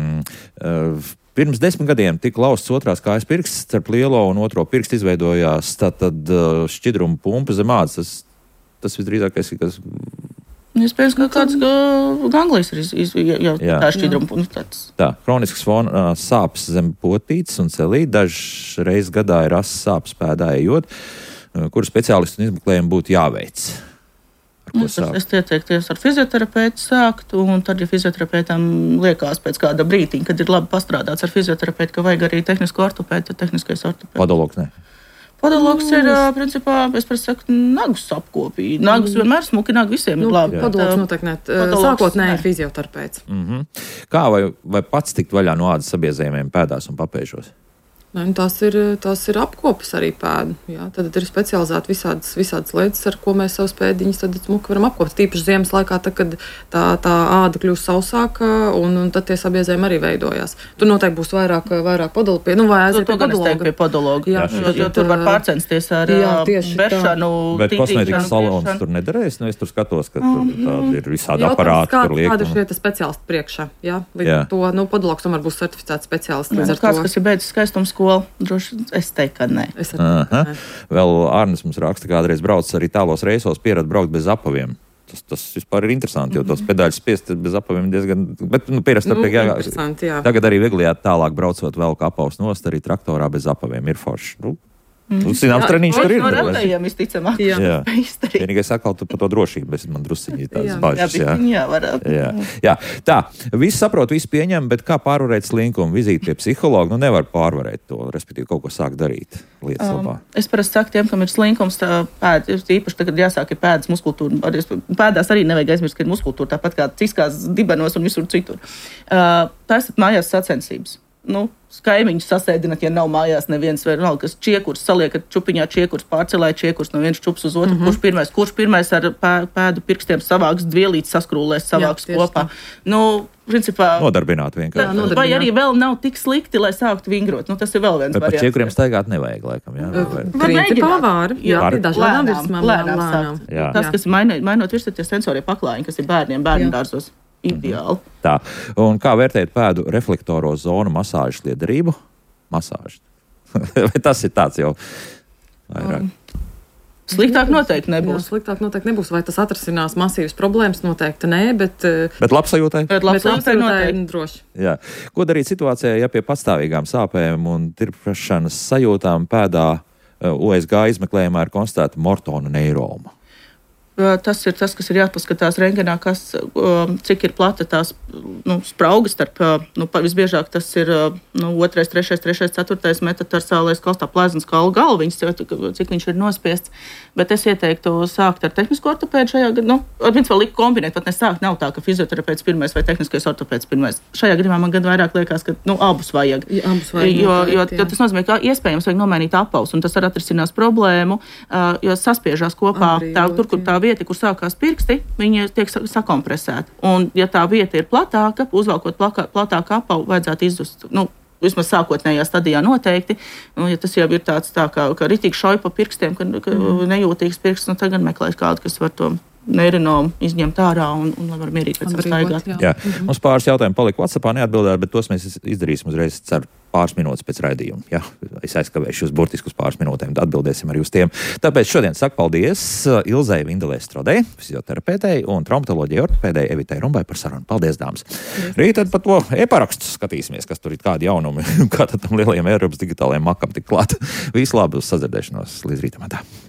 uh, pirms desmit gadiem tika lausts otrās kājas pirksts, starp lielo un otro pirkstu izveidojās tātad uh, šķidruma pumpa zem ādas. Tas, tas visdrīzākais ir, kas... Iespējams, ka kāds ganglijas ir iz, iz, jau jā. Tā šķidruma pumpa. Tā, hronisks fona uh, sāpes zem potītes un celī, dažreiz gadā ir asas sāpes pēdā ejot, uh, kuru speciālistu un izmeklējumu būtu jāveic. Es, es ieteikties ar fizioterapeitu sākt, un tad, ja fizioterapeitam liekas pēc kāda brītiņa, kad ir labi pastrādāts ar fizioterapeitu, ka vajag arī tehnisko ortopēdu, tad tehniskais ortopēds. Podologs, ne? Podologs ir, principā, es par saku, nagus apkopī. Nagus mm. vienmēr smuki, nagi visiem nu, ir labi. Podologs noteikti ne. Sākotnēji fizioterapeits. Mm-hmm. Kā vai, vai pats tikt vaļā no ādas sabiezējumiem pēdās un papēžos? Ne, tās, ir, tās ir apkopes arī pēdu. Jā. Tad ir specializēti visādas, visādas lietas, ar ko mēs savus pēdiņus tad smuki varam apkopot. Tīpaši ziemas laikā, tad, kad tā, tā āda kļūst sausāka, un, un tad tie sabiezējumi arī veidojās. Tur noteikti būs vairāk, vairāk podologu pie, nu vai aiziet pie podologa. Pie podologa. Jā, jā, jo, jo tur var pārcensties ar jā, bešanu. Bet kosmētikas salons tur nedarēs? Nu, es tur skatos, ka tur tādi ir visādi aparāti. Kā, tur liek. Kāda ir šie speciālisti priekšā? Jā, līdz jā. To, nu, podologs tomēr būs certificēts speciālists. Jā, kāds, kas ir beidzis skaistums skolu, droši es teiktu, ka nē. Es teiktu, nē. Vēl Arnis mums raksta, kādreiz brauc arī tālos reisos, pierad braukt bez apaviem. Tas, tas vispār ir interesanti, jo tos pedāļus spiest bez apaviem diezgan, bet, nu, pierast nu, tāpēc, jā. Tagad arī vieglajā tālāk braucot vēl kā apavs nost, arī traktorā bez apaviem ir forši. Nu, Mm. Zināms, treniņš tur ir. No ratējiem visticamāk. Jā. Jā. Vienīgais atkal tu par to drošību, bet man drusciņi tādas bažas. Jā, jā, varētu. Jā. Jā. Tā, visi saprot, visi pieņem, bet kā pārvarēt slinkumu? Vizīti pie psihologa, nu nevar pārvarēt to, respektīvi kaut ko sākt darīt lietas um, labā. Es parasti saku tiem, kam ir slinkums, tā pēd, īpaši tagad jāsāk ir pēdas muskultūra. Pēdās arī nevajag aizmirst, ka ir muskultūra, tāpat kā ciskās dibenos un visur citur. Uh, tā esat mājās sacensības. Nu, kaimiņus sasēdināt, ja nav mājās neviens vai nav, kas čiekurs, saliekat čupiņā čiekurs, pārcelē čiekurs no vienas čups uz otru, mm-hmm. kurš pirmais, kurš pirmais ar pēdu pirkstiem savāks dvielītes, saskrūlēs, savāks jā, kopā. Tā. Nu, principā... Nodarbināt vienkārši. Tā, nodarbināt. Vai arī vēl nav tik slikti, lai sāktu vingrot. Nu, tas ir vēl viens bet variants. Bet pa čiekuriem staigāt nevajag, laikam, jā? Vai... Principā var, jā, var. Dažādām virsmām, lēnām, lēnām. Jā. Tas, kas ir mainot, mainot virs, tie sensorie paklājiņi, kas ir bērniem, bērnu dārzos. Ideāli. Tā. Un kā vērtēt pēdu reflektoro zonu masāžas liederību? Masāžas. Vai tas ir tāds jau vairāk? Um, sliktāk noteikti nebūs. Jā, sliktāk noteikti nebūs. Vai tas atrisinās masīvas problēmas? Noteikti nē, bet... Bet labsajūtai? Bet labsajūtai noteikti. Droši. Jā. Ko darīt situācijā, ja pie patstāvīgām sāpēm un tirpšanas sajūtām pēdā O S G izmeklējumā ir konstatēta mortona neiroma? Tas ir tas, kas ir jāpaskatās rengenā, kas, cik ir plata tās nu, spraugas starp, nu, visbiežāk tas ir nu, otrais, trešais, trešais, ceturtais metatarsālais kalstā plēznas kalu galviņas, cik viņš ir nospiests. Bet es ieteiktu sākt ar tehnisko ortopēdu šajā gadījumā. Nu, ar viens vēl liku kombinēt, pat nesākt, nav tā, ka fizioterapeits pirmais vai tehniskais ortopēds pirmais. Šajā gadījumā man gan vairāk liekas, ka nu, abus vajag. Ja, abus vajag jo, jo, noteikti, jo tas nozīmē, ka iespējams vajag nomainīt apavus, un tas arī atrisinās problēmu, jo saspiežās kopā tā, tur, kur tā vieta, kur sākās pirksti, viņi tiek sakompresēti. Un, ja tā vieta ir platāka, uzvalkot plaka, platāku apavu, vajadzētu izzust, nu, vismaz sākotnējā stadijā noteikti. Nu, ja tas jau ir tāds tā, kā, kā ritīgi šauj pa pirkstiem, ka, ka mm. nejūtīgs pirksts, nu, tagad meklēt kādu, kas var to neirinomu izņemt ārā un, un lai var mierīgi pēc tam staigāt. Jā. Jā. Mm-hmm. Mums pāris jautājumi palika WhatsAppā neatbildēt, bet tos mēs izdarīsim uzreiz, ceru, pāris minūtes pēc raidījuma. Ja? Es aizkavēšu uz burtiskus pāris minūtēm, tad atbildēsim arī uz tiem. Tāpēc šodien saku paldies Ilzei Vindelē Strodei, fizioterapeitei un traumatoloģijai ortopēdei Evitai Rumbai par sarunu. Paldies, dāmas! Rīt tad par to e-parakstu skatīsimies, kas tur ir kādi jaunumi, kā tad tam lielajiem Eiropas digitālajiem makam tik klāt. Visu labi, uz sadzirdēšanos līdz rītam.